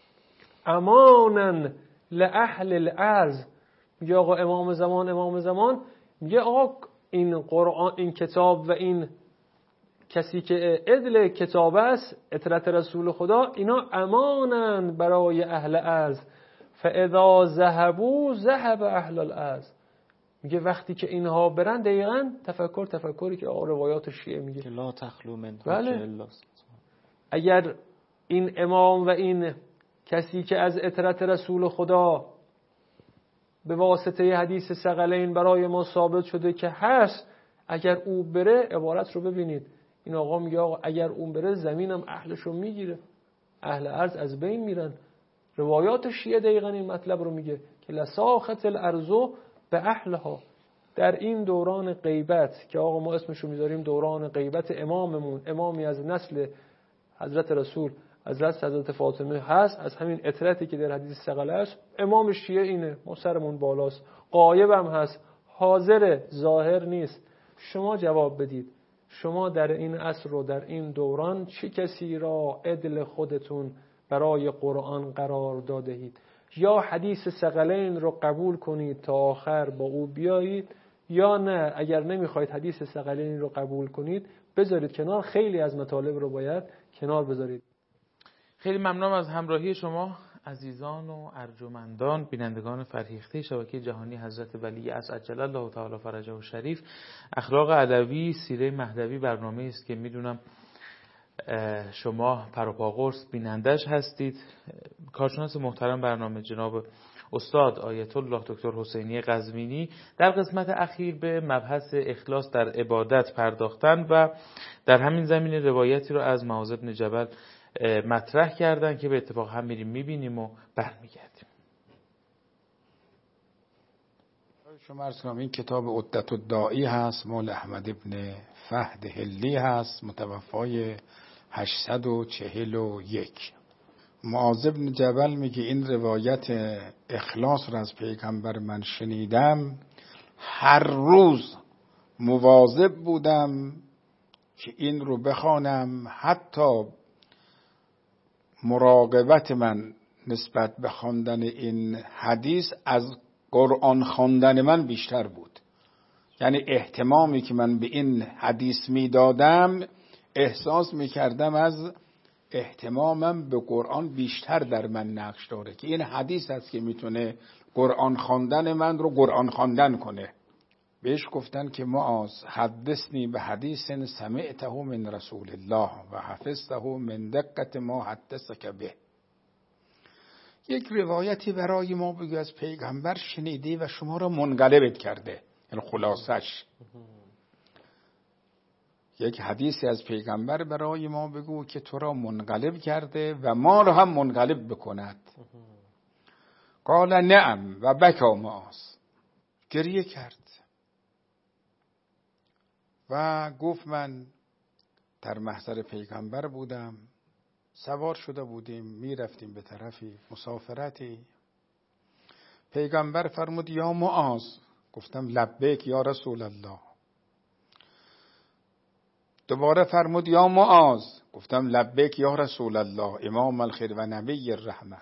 امانا لاهل الارض. میگه آقا امام زمان امام زمان میگه آقا این قرآن، این کتاب و این کسی که عدل کتاب است، عطرت رسول خدا، اینا امانن برای اهل ارض. فاذا ذهبوا ذهب اهل الارض. میگه وقتی که اینها برن، دقیقاً تفکر تفکری که آقا روایات شیعه میگه که لا تخلو من بله. اگر این امام و این کسی که از عطرت رسول خدا به واسطه حدیث ثقلین برای ما ثابت شده که هست، اگر او بره، عبارت رو ببینید، این آقا میگه آقا اگر اون بره زمینم اهلشو میگیره، اهل ارض از بین میرن. روایات شیعه دقیقاً این مطلب رو میگه که لساخت الارض به اهلها. در این دوران غیبت که آقا ما اسمشو میذاریم دوران غیبت اماممون، امامی از نسل حضرت رسول، حضرت حضرت فاطمه هست، از همین عطرتی که در حدیث ثقله است، امام شیعه اینه، ما سرمون بالاست، غایب هم هست، حاضر، ظاهر نیست. شما جواب بدید، شما در این عصر و در این دوران چه کسی را عدل خودتون برای قرآن قرار دادهید؟ یا حدیث ثقلین رو قبول کنید تا آخر با او بیایید، یا نه اگر نمیخواید حدیث ثقلین رو قبول کنید بذارید کنار، خیلی از مطالب رو باید کنار بذارید. خیلی ممنونم از همراهی شما عزیزان و ارجمندان بینندگان فرهیخته شبکه جهانی حضرت ولی عصر عجل الله تعالی فرجه و شریف. اخلاق ادبی سیره مهدوی برنامه است که میدونم شما پروپاگورس بینندش هستید. کارشناس محترم برنامه جناب استاد آیت الله دکتر حسینی قزوینی در قسمت اخیر به مبحث اخلاص در عبادت پرداختن و در همین زمینه روایتی رو از معاذ بن جبل مطرح کردن که به اتفاق هم میریم میبینیم و برمیگردیم. شما عرض کنم این کتاب عدت الداعی هست، مول احمد ابن فهد هلی هست، متوفای هشتصد و چهل و یک. معاذ بن جبل میگه این روایت اخلاص را از پیغمبر من شنیدم، هر روز مواظب بودم که این رو بخوانم، حتی مراقبت من نسبت به خواندن این حدیث از قرآن خواندن من بیشتر بود. یعنی اهتمامی که من به این حدیث میدادم احساس میکردم از اهتمامم به قرآن بیشتر در من نقش داره، که این حدیث است که میتونه قرآن خواندن من رو قرآن خواندن کنه. بهش گفتن که معاذ حدثنی به حدیث سمعته من رسول الله و حفظته من دقت ما حدثک به. یک روایتی برای ما بگو از پیغمبر شنیدی و شما را منقلبت کرده، یعنی خلاصش. یک حدیثی از پیغمبر برای ما بگو که تو را منقلب کرده و ما را هم منقلب بکند. قال نعم و بکا معاذ، گریه کرد و گفت من در محضر پیغمبر بودم، سوار شده بودیم می رفتیم به طرفی مسافرتی. پیغمبر فرمود یا معاذ، گفتم لبیک یا رسول الله. دوباره فرمود یا معاذ، گفتم لبیک یا رسول الله امام الخیر و نبی الرحمه.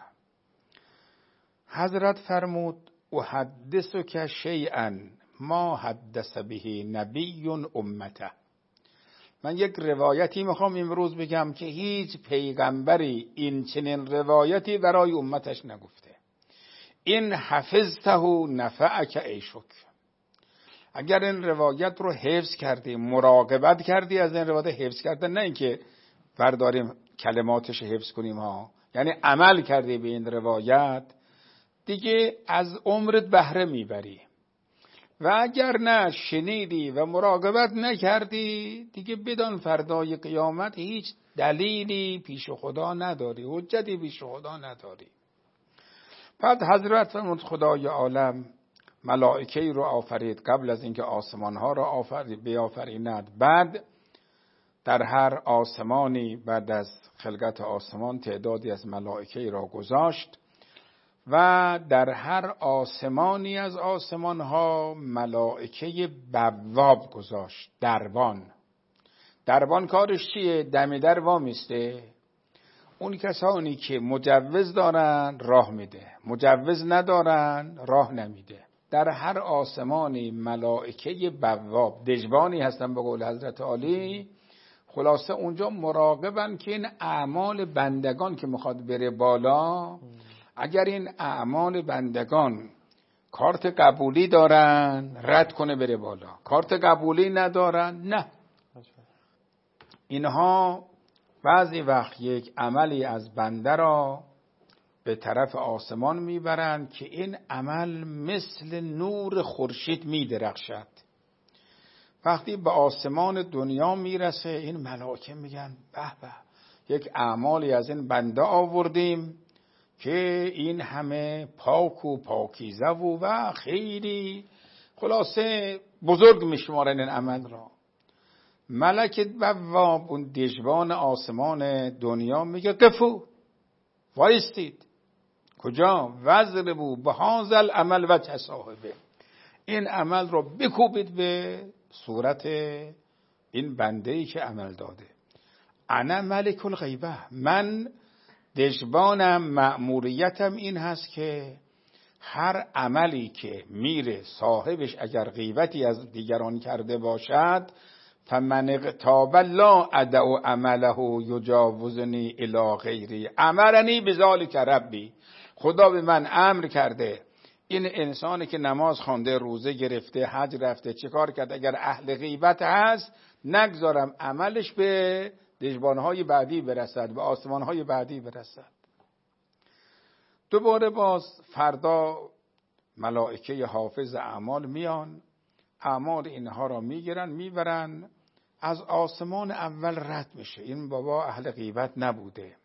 حضرت فرمود احدثک شیئا ما حدث به نبی امته. من یک روایتی میخوام امروز بگم که هیچ پیغمبری این چنین روایتی برای امتش نگفته. این حفظته نفعک عیشک. اگر این روایت رو حفظ کردی، مراقبت کردی از این روایت، حفظ کردن نه اینکه برداریم کلماتش حفظ کنیم ها، یعنی عمل کردی به این روایت، دیگه از عمرت بهره میبری. و اگر نه شنیدی و مراقبت نکردی، دیگه بدان فردای قیامت هیچ دلیلی پیش خدا نداری، حجتی پیش خدا نداری. بعد حضرت فرمود خدای عالم ملائکه رو آفرید قبل از اینکه آسمان ها را آفرید بیافریند. بعد در هر آسمانی بعد از خلقت آسمان تعدادی از ملائکه را گذاشت و در هر آسمانی از آسمان ها ملائکه بواب گذاشت. دربان. دربان کارش چیه؟ دم در وامیسته. اون کسانی که مجوز دارن راه میده، مجوز ندارن راه نمیده. در هر آسمانی ملائکه بواب، دژبانی هستن به قول حضرت علی. خلاصه اونجا مراقبن که این اعمال بندگان که میخواد بره بالا، اگر این اعمال بندگان کارت قبولی دارن رد کنه بره بالا، کارت قبولی ندارن نه. اینها بعضی وقت یک عملی از بنده را به طرف آسمان میبرند که این عمل مثل نور خورشید میدرخشد. وقتی به آسمان دنیا میرسه این ملائکه میگن به به یک اعمالی از این بنده آوردیم که این همه پاک و پاکیزه و و خیلی خلاصه بزرگ میشمارن این عمل را. ملک بواب اون دژبان آسمان دنیا میگه قفو، وایستید. کجا؟ وزربو بهذا العمل وجه صاحبه، این عمل رو بکوبید به صورت این بنده‌ای که عمل داده. انا ملک الغیبه، من دژبانم، مأموریتم این هست که هر عملی که میره صاحبش اگر غیبتی از دیگران کرده باشد، فمن اغتاب لا ادعو عمله یجاوزنی الی غیری امرنی بذلک ربی. خدا به من امر کرده این انسانی که نماز خوانده، روزه گرفته، حج رفته، چه کار کرد، اگر اهل غیبت هست نگذارم عملش به دژبانهای بعدی برسد، به آسمانهای بعدی برسد. دوباره باز فردا ملائکه حافظ اعمال میان، اعمال اینها را میگیرن میبرن، از آسمان اول رد میشه، این بابا اهل غیبت نبوده،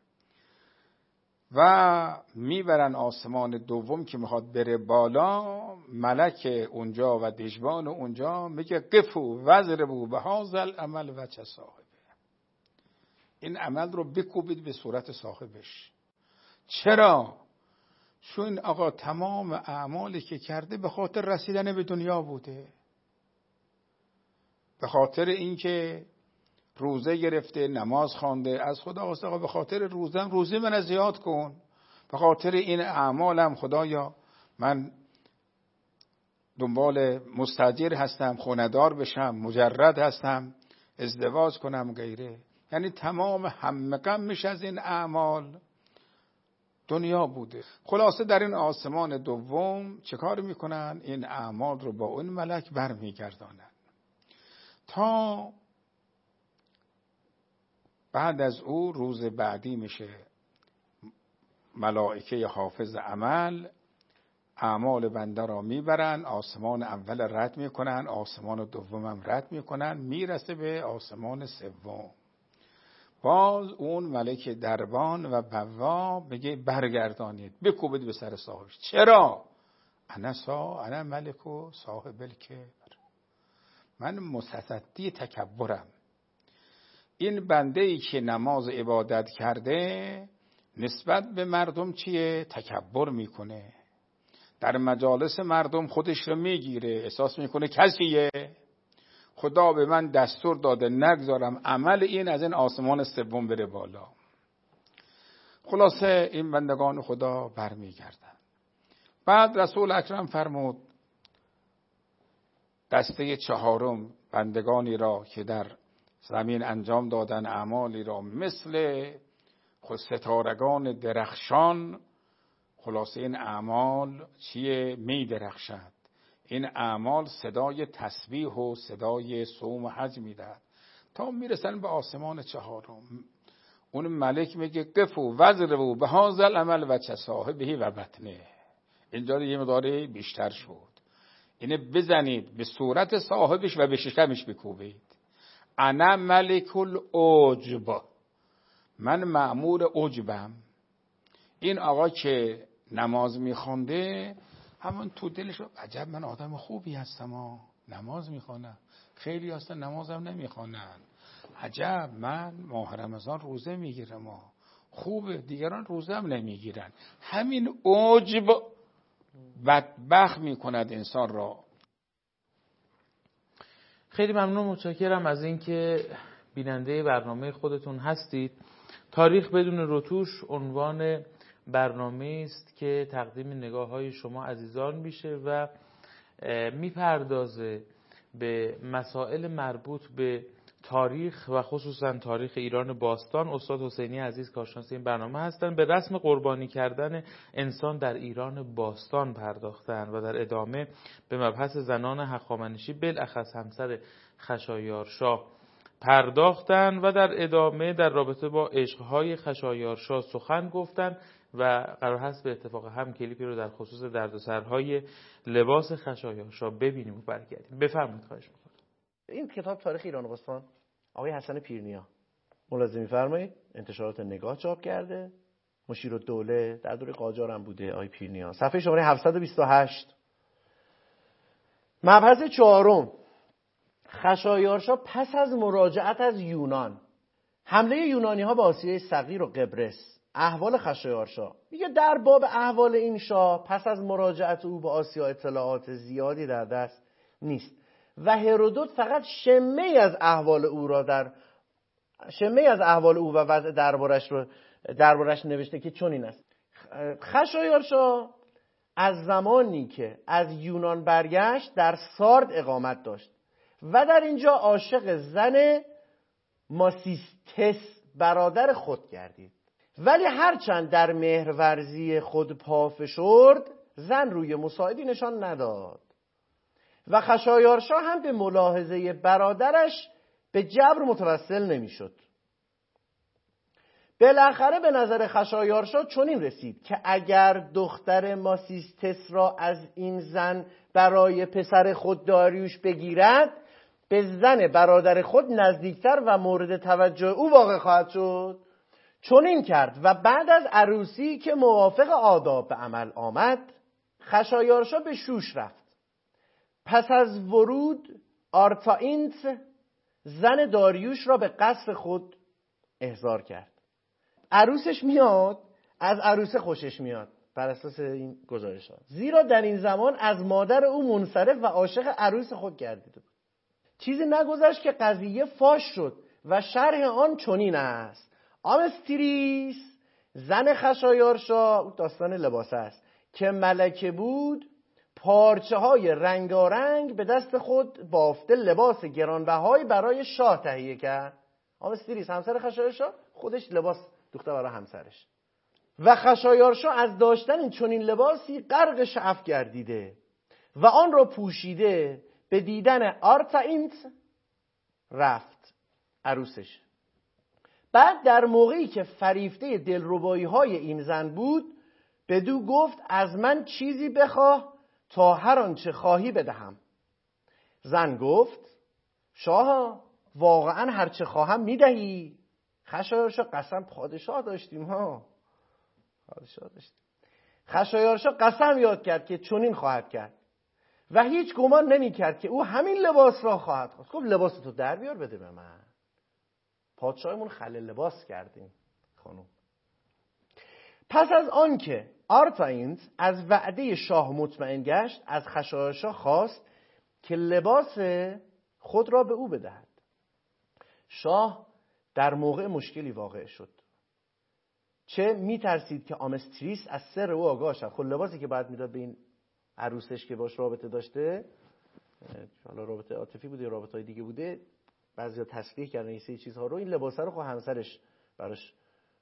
و میبرن آسمان دوم که میخواد بره بالا. ملک اونجا و دژبان اونجا میگه قفو وضربوا بهذا العمل و چه صاحبه، این عمل رو بکوبید به صورت صاحبش. چرا؟ چون آقا تمام اعمالی که کرده به خاطر رسیدن به دنیا بوده، به خاطر اینکه روزه گرفته، نماز خوانده، از خدا واسه آقا به خاطر روزم روزه من زیاد کن، به خاطر این اعمالم خدایا من دنبال مستاجر هستم، خونه‌دار بشم، مجرد هستم، ازدواج کنم غیره. یعنی تمام همه غمش از این اعمال دنیا بوده. خلاصه در این آسمان دوم چه کار میکنن؟ این اعمال رو با اون ملک برمیگردانن تا بعد از او روز بعدی میشه. ملائکه حافظ عمل اعمال بنده را میبرن، آسمان اول رد میکنن، آسمان دوم هم رد میکنن، میرسه به آسمان سوم. باز اون ملک دربان و بوا میگه برگردانید، بکوبید به سر صاحبش. چرا؟ انا سا انا ملک و صاحب الکبر، من متصدی تکبرم. این بنده ای که نماز عبادت کرده نسبت به مردم چیه؟ تکبر میکنه، در مجالس مردم خودش رو میگیره، احساس میکنه کسیه، خدا به من دستور داده نگذارم عمل این از این آسمان سوم بره بالا. خلاصه این بندگان خدا برمیگردن. بعد رسول اکرم فرمود دسته چهارم بندگانی را که در زمین انجام دادن اعمالی را مثل خود ستارگان درخشان، خلاصه این اعمال چیه؟ می درخشد. این اعمال صدای تسبیح و صدای صوم و حج میدهد تا میرسن به آسمان چهارم. اون ملک میگه قفو وضربوا بهذا العمل و چه صاحبه و بطنه. اینجا یه مقدار بیشتر شد، اینه بزنید به صورت صاحبش و به شکمش بکوبید. انا ملک العجب، من مأمور عجبم. این آقا که نماز میخونده همون تو دلش عجب من آدم خوبی هستم ها، نماز میخونم. خیلی هستن نمازم نمیخونن، عجب من ماه رمضان روزه میگیرم ها، خوبه دیگران روزه هم نمیگیرن. همین عجب بدبخت میکند انسان را. خیلی ممنون، متشکرم از اینکه بیننده برنامه خودتون هستید. تاریخ بدون رتوش عنوان برنامه است که تقدیم نگاه‌های شما عزیزان میشه و میپردازه به مسائل مربوط به تاریخ و خصوصا تاریخ ایران باستان. استاد حسینی عزیز کارشناس این برنامه هستند. به رسم قربانی کردن انسان در ایران باستان پرداختن و در ادامه به مبحث زنان هخامنشی بالاخص همسر خشایارشا پرداختن و در ادامه در رابطه با عشقهای خشایارشا سخن گفتن و قرار هست به اتفاق هم کلیپی رو در خصوص دردسرهای لباس خشایارشا ببینیم و برگردیم. بفرمایید. خواهش می‌کنم. این کتاب تاریخ ایران باستان آقای حسن پیرنیا ملاحظه می‌فرمایید انتشارات نگاه چاپ کرده، مشیرالدوله در دوره قاجار هم بوده آقای پیرنیا. صفحه شماره هفتصد و بیست و هشت. مبحث چهارم، خشایارشا پس از مراجعت از یونان، حمله یونانی ها به آسیای صغیر و قبرس، احوال خشایارشا. میگه در باب احوال این شاه پس از مراجعت او به آسیا اطلاعات زیادی در دست نیست و هرودوت فقط شمه از احوال او را در شمه از احوال او و وضع دربارش رو دربارش نوشته که چنین است: خشایارشا از زمانی که از یونان برگشت در سارد اقامت داشت و در اینجا عاشق زن ماسیستس برادر خود گردید. ولی هرچند در مهرورزی خود پافشرد، زن روی مساعدی نشان نداد و خشایارشا هم به ملاحظه برادرش به جبر متوسل نمیشد. بالاخره به نظر خشایارشا چنین رسید که اگر دختر ماسیستس را از این زن برای پسر خود داریوش بگیرد، به زن برادر خود نزدیکتر و مورد توجه او واقع خواهد شد. چنین کرد و بعد از عروسی که موافق آداب به عمل آمد، خشایارشا به شوش رفت. پس از ورود آرتاینت زن داریوش را به قصر خود احضار کرد. عروسش میاد، از عروسه خوشش میاد بر اساس این گزارش ها، زیرا در این زمان از مادر او منصرف و عاشق عروس خود گردیده بود. چیزی نگذشت که قضیه فاش شد و شرح آن چنین است: آمستریس زن خشایارشا، داستان لباس است، که ملکه بود، پارچه های رنگارنگ به دست خود بافته لباس گرانبهایی برای شاه تهیه کرد. آمستریس همسر خشایارشا خودش لباس دوخته برای همسرش و خشایارشا از داشتن این چنین لباسی غرق شعف گردیده و آن را پوشیده به دیدن آرتاینت رفت، عروسش. بعد در موقعی که فریفته دلربایی های این زن بود، بدو گفت از من چیزی بخواه تا هر آنچه خواهی بدهم. زن گفت شاه، واقعا هر چه خواهم میدهی؟ خشایارشا قسم، پادشاه داشتیم ها پادشاه داشتیم خشایارشا قسم یاد کرد که چنین خواهد کرد و هیچ گمان نمی کرد که او همین لباس را خواهد خواست. گفت لباس تو در بیار بده به من. پادشاهمون خلل لباس کردیم خانم. پس از آن که آرتاینت از وعده شاه مطمئن گشت، از خشایارشا خواست که لباس خود را به او بدهد. شاه در موقع مشکلی واقع شد، چه میترسید که آمستریس از سر او آگاه شد. خود لباسی که بعد میداد به این عروسش که باش رابطه داشته، حالا رابطه عاطفی بوده یا رابطه های دیگه بوده، بعضیا تصریح کردن این سه چیزها رو، این لباس رو خود همسرش براش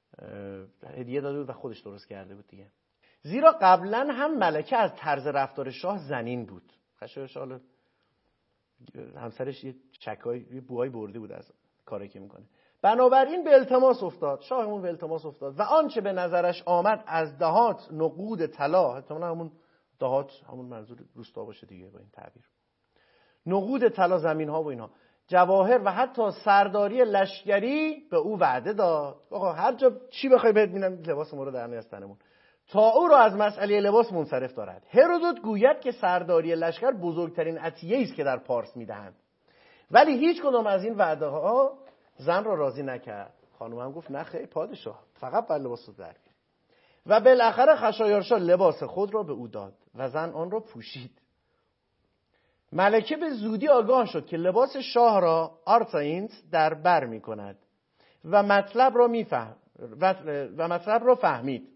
هدیه داده بود و خودش درست کرده بود دیگه. زیرا قبلا هم ملکه از طرز رفتار شاه زنین بود. خشایارشا حالا همسرش یه چکای یه بوهای برده بود از کاری که میکنه. بنابراین به التماس افتاد، شاهمون به التماس افتاد و آنچه به نظرش آمد از دهات نقود طلا، احتمالاً همون دهات همون منظور روستا باشه دیگه با این تعبیر، نقود طلا، زمین ها و اینها، جواهر و حتی سرداری لشکری به او وعده داد. آقا هر جا چی بخوای بهت میدم، لباس ما رو در نیاز تنمون، تا او را از مسئله لباس منصرف دارد. هرودوت گوید که سرداری لشکر بزرگترین عطیه است که در پارس میدهند، ولی هیچ کدام از این وعده ها زن را راضی نکرد. خانم هم گفت نه خیر پادشاه، فقط بر لباس رو در بیار. و بالاخره خشایارشا لباس خود را به او داد و زن آن را پوشید. ملکه به زودی آگاه شد که لباس شاه را آرتاینت در بر می کند و مطلب را می فهم و مطلب را فهمید،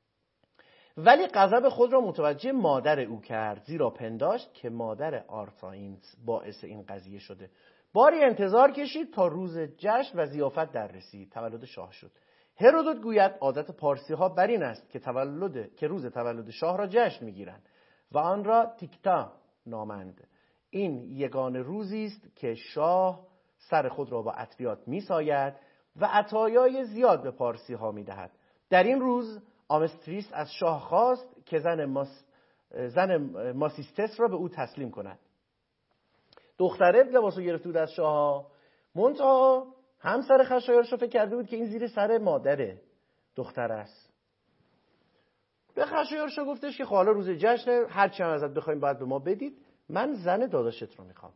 ولی غضب خود را متوجه مادر او کرد، زیرا پنداشت که مادر آرتاینت باعث این قضیه شده. باری انتظار کشید تا روز جشن و ضیافت در رسید. تولد شاه شد. هرودوت گوید عادت پارسی ها بر این است که تولد که روز تولد شاه را جشن میگیرند و آن را تیکتا نامند. این یگانه روزی است که شاه سر خود را با ادویات میساید و عطایای زیاد به پارسی ها میدهد. در این روز آمستریس از شاه خواست که زن ماس زن ماسیستس را به او تسلیم کند. دختره لباسو گرفته بود از شاه، منتها همسر خشایارشا فکر کرده بود که این زیر سر مادر دختر است. به خشایارشا گفتش که حالا روز جشن، هر چی هم ازت بخوایم باید به ما بدید، من زن داداشت رو میخوام.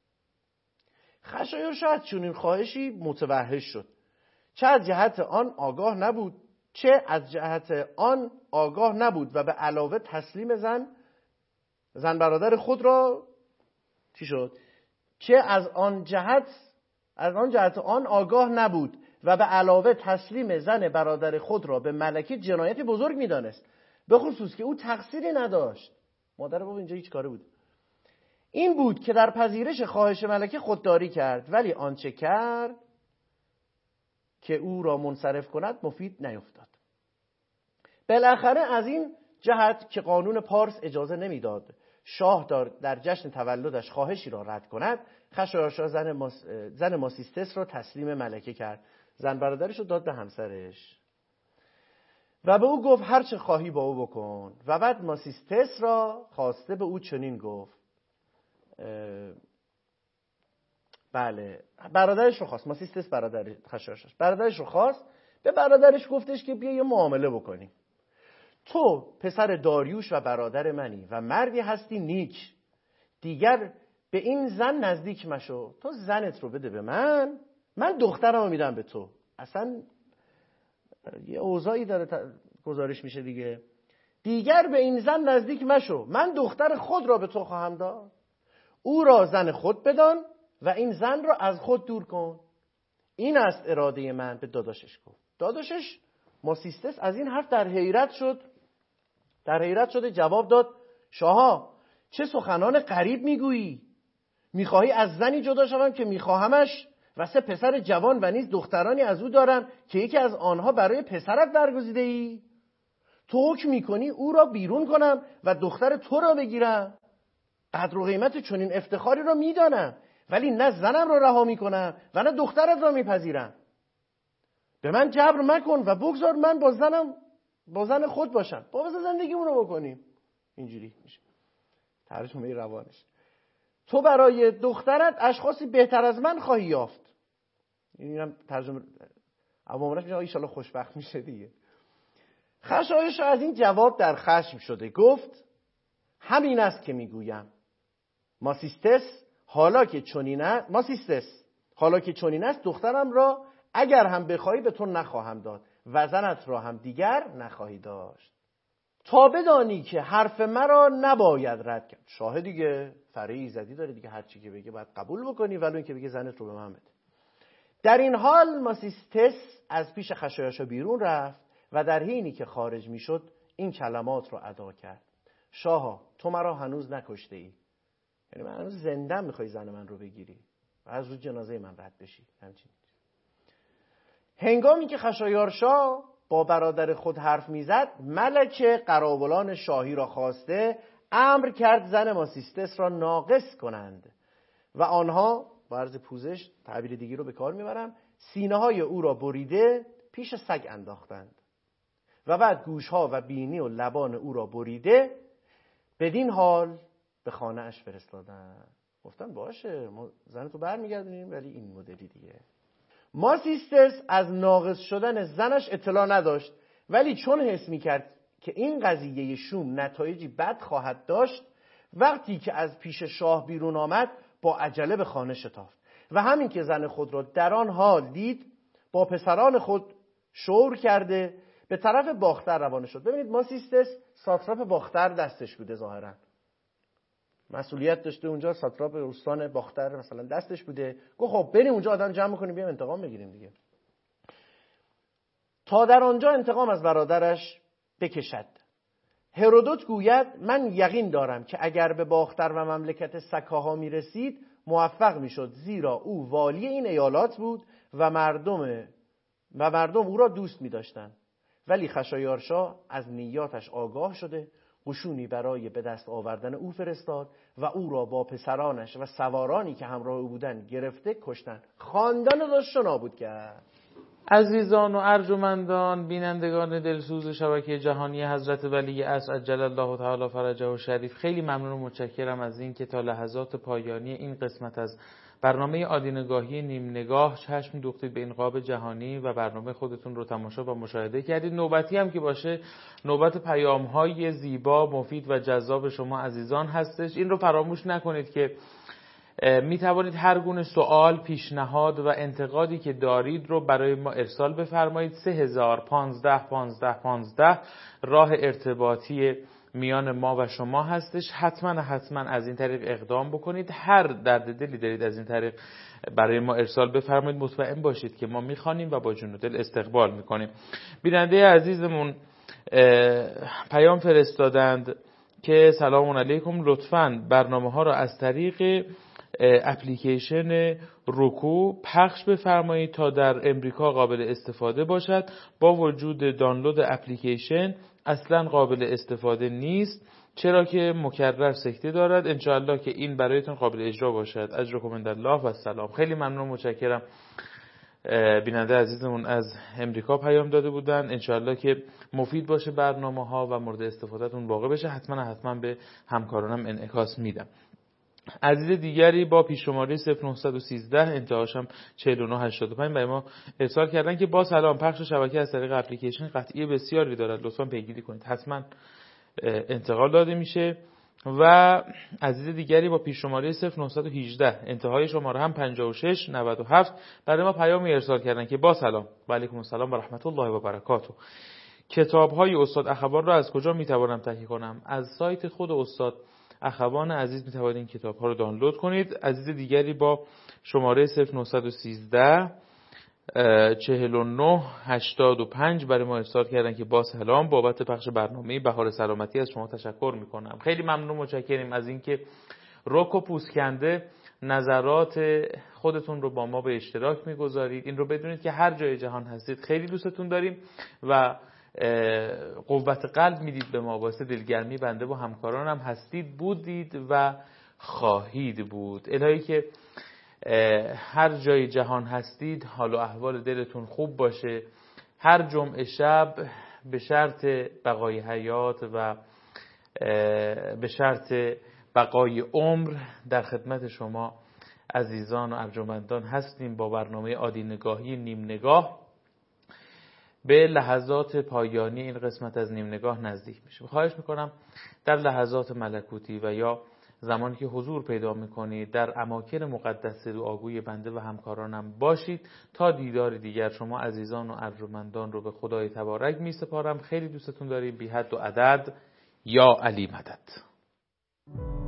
خشایارشا از چنین خواهشی متوحش شد، چه از جهت آن آگاه نبود چه از جهت آن آگاه نبود و به علاوه تسلیم زن زن برادر خود را چی شد؟ چه از آن جهت از آن جهت آن آگاه نبود و به علاوه تسلیم زن برادر خود را به ملکه جنایت بزرگ می‌دانست. به خصوص که او تقصیری نداشت. مادر بابا اینجا هیچ کاره بود. این بود که در پذیرش خواهش ملکه خودداری کرد، ولی آنچه کرد که او را منصرف کند مفید نیفتاد. بالاخره از این جهت که قانون پارس اجازه نمیداد شاه در جشن تولدش خواهشی را رد کند، خشایارشا زن, ماس... زن ماسیستس را تسلیم ملکه کرد. زن برادرش رو داد به همسرش و به او گفت هر چه خواهی با او بکن. و بعد ماسیستس را خواسته به او چنین گفت، اه... بله برادرش رو خواست، ماسیستس برادر خشایارشا برادرش رو خواست، به برادرش گفتش که بیا یه معامله بکنیم. تو پسر داریوش و برادر منی و مردی هستی نیک، دیگر به این زن نزدیک مشو. تو زنت رو بده به من، من دخترم رو میدم به تو. اصلا یه اوضاعی داره گزارش میشه دیگه. دیگر به این زن نزدیک مشو، من دختر خود را به تو خواهم داد. او را زن خود بدان و این زن را از خود دور کن. این است اراده من. به داداشش گفت. داداشش ماسیستس از این حرف در حیرت شد. در حیرت شده جواب داد شاها چه سخنان غریب میگویی؟ میخواهی از زنی جدا شوم که میخواهمش و سه پسر جوان و نیز دخترانی از او دارم که یکی از آنها برای پسرت برگزیده ای؟ تو حکم میکنی او را بیرون کنم و دختر تو را بگیرم؟ قدر و قیمت چنین افتخاری را میدانم، ولی نه زنم را رها میکنم و نه دخترت را میپذیرم. به من جبر مکن و بگذار من با زنم با زن خود باشم. با بذار زندگیمون رو بکنیم. اینجوری میشه ترجمه روانش. تو برای دخترت اشخاصی بهتر از من خواهی یافت. اینم ترجمه عوامش میشه ان شاء الله خوشبخت میشه دیگه. خشایارشا از این جواب در خشم شده گفت همین است که میگویم. ماسیستس حالا که چنین است ماسیستس حالا که چنین است دخترم را اگر هم بخواهی به تو نخواهم داد و زنت را هم دیگر نخواهی داشت، تا بدانی که حرف مرا نباید رد کرد. شاه دیگه فره ایزدی داره دیگه، هر چی که بگه باید قبول بکنی، ولی این که بگه زنت رو به من بده. در این حال ماسیستس از پیش خشایارشا بیرون رفت و در حینی که خارج میشد این کلمات را ادا کرد: شاها تو مرا هنوز نکشته ای، یعنی من هنوز زنده میخوای زن من رو بگیری و از روی جنازه من رد بشی. همچنین هنگامی که خشایارشا با برادر خود حرف میزد، ملکه قراولان شاهی را خواسته امر کرد زن ماسیستس را ناقص کنند و آنها با عرض پوزش تعبیر دیگی رو به کار میبرم سینه های او را بریده پیش سگ انداختند و بعد گوشها و بینی و لبان او را بریده بدین حال به خانه اش فرستادند. گفتن باشه ما زن تو برمیگردونیم ولی این مدلی دیگه. ماسیستس از ناقص شدن زنش اطلاع نداشت، ولی چون حس میکرد که این قضیه شوم نتایجی بد خواهد داشت، وقتی که از پیش شاه بیرون آمد با عجله به خانه شتافت و همین که زن خود را در آن حال دید با پسران خود شور کرده به طرف باختر روانه شد. ببینید ماسیستس ساتراپ باختر دستش بوده، ظاهرا مسئولیت داشته اونجا، ساتراپ استان باختر مثلا دستش بوده. گفت خب بریم اونجا آدم جمع کنیم بیام انتقام بگیریم دیگه، تا در آنجا انتقام از برادرش بکشد. هرودوت گوید من یقین دارم که اگر به باختر و مملکت سکاها می رسید موفق می شد، زیرا او والی این ایالات بود و مردم و مردم او را دوست می داشتند. ولی خشایارشا از نیاتش آگاه شده قشونی برای به دست آوردن او فرستاد و او را با پسرانش و سوارانی که همراه او بودند گرفته کشتند. خاندان داشت و نابود کرد. عزیزان و ارجمندان، بینندگان دلسوز شبکه جهانی حضرت ولی عصر عجل الله تعالی فرجه و شریف، خیلی ممنون و متشکرم از این که تا لحظات پایانی این قسمت از برنامه عادی‌نگاهی نیم نگاه چشم دوختید به این قاب جهانی و برنامه خودتون رو تماشا و مشاهده کردید. نوبتی هم که باشه نوبت پیام‌های زیبا، مفید و جذاب شما عزیزان هستش. این رو فراموش نکنید که می توانید هر گونه سوال، پیشنهاد و انتقادی که دارید رو برای ما ارسال بفرمایید. سه هزار پانزده پانزده پانزده راه ارتباطی میان ما و شما هستش. حتما حتما از این طریق اقدام بکنید. هر درد دلی دارید از این طریق برای ما ارسال بفرمایید. مطمئن باشید که ما میخوانیم و با جون و دل استقبال میکنیم. بیننده عزیزمون پیام فرستادند که سلام علیکم، لطفاً برنامه ها را از طریق اپلیکیشن روکو پخش بفرمایید تا در امریکا قابل استفاده باشد. با وجود دانلود اپلیکیشن اصلا قابل استفاده نیست، چرا که مکرر سکته دارد. انشاءالله که این برایتون قابل اجرا باشد. اجرکم عندالله و سلام. خیلی ممنون، متشکرم. بیننده عزیزمون از امریکا پیام داده بودن. انشاءالله که مفید باشه برنامه ها و مورد استفادهتون واقع بشه. حتما حتما به همکارانم انعکاس میدم. عزیز دیگری با پیش شماره صفر نه یک سه انتهاشم چهل و نه هشتاد و پنج برای ما ارسال کردن که با سلام، پخش شبکه از طریق اپلیکیشن قطعی بسیاری دارد، لطفاً پیگیری کنید. حتما انتقال داده میشه. و عزیز دیگری با پیش شماره صفر نه یک هشت انتهای شماره هم پنجاه و شش نود و هفت برای ما پیامی ارسال کردن که با سلام و علیکم السلام و رحمت الله و برکاته. کتاب‌های استاد اخوان را از کجا میتوانم تهیه کنم؟ از سایت خود استاد اخوان عزیز میتوانید این کتاب‌ها رو دانلود کنید. عزیز دیگری با شماره صفر نه یک سه چهل و نه هشتاد و پنج برای ما ارسال کردن که با سلام، بابت پخش برنامه بهار سلامتی از شما تشکر میکنم. خیلی ممنون، متشکریم از اینکه رک و پوسکنده نظرات خودتون رو با ما به اشتراک میگذارید. این رو بدونید که هر جای جهان هستید خیلی دوستتون داریم و قوت قلب میدید به ما، باعث دلگرمی بنده و همکارانم هستید، بودید و خواهید بود. الهی که هر جای جهان هستید حال و احوال دلتون خوب باشه. هر جمعه شب به شرط بقای حیات و به شرط بقای عمر در خدمت شما عزیزان و ارجمندان هستیم با برنامه عادی نگاهی نیم نگاه. به لحظات پایانی این قسمت از نیم نگاه نزدیک میشه. خواهش میکنم در لحظات ملکوتی و یا زمانی که حضور پیدا میکنید در اماکن مقدس دعاگوی بنده و همکارانم باشید. تا دیدار دیگر شما عزیزان و ارجمندان رو به خدای تبارک میسپارم. خیلی دوستتون داریم بی حد و عدد. یا علی مدد.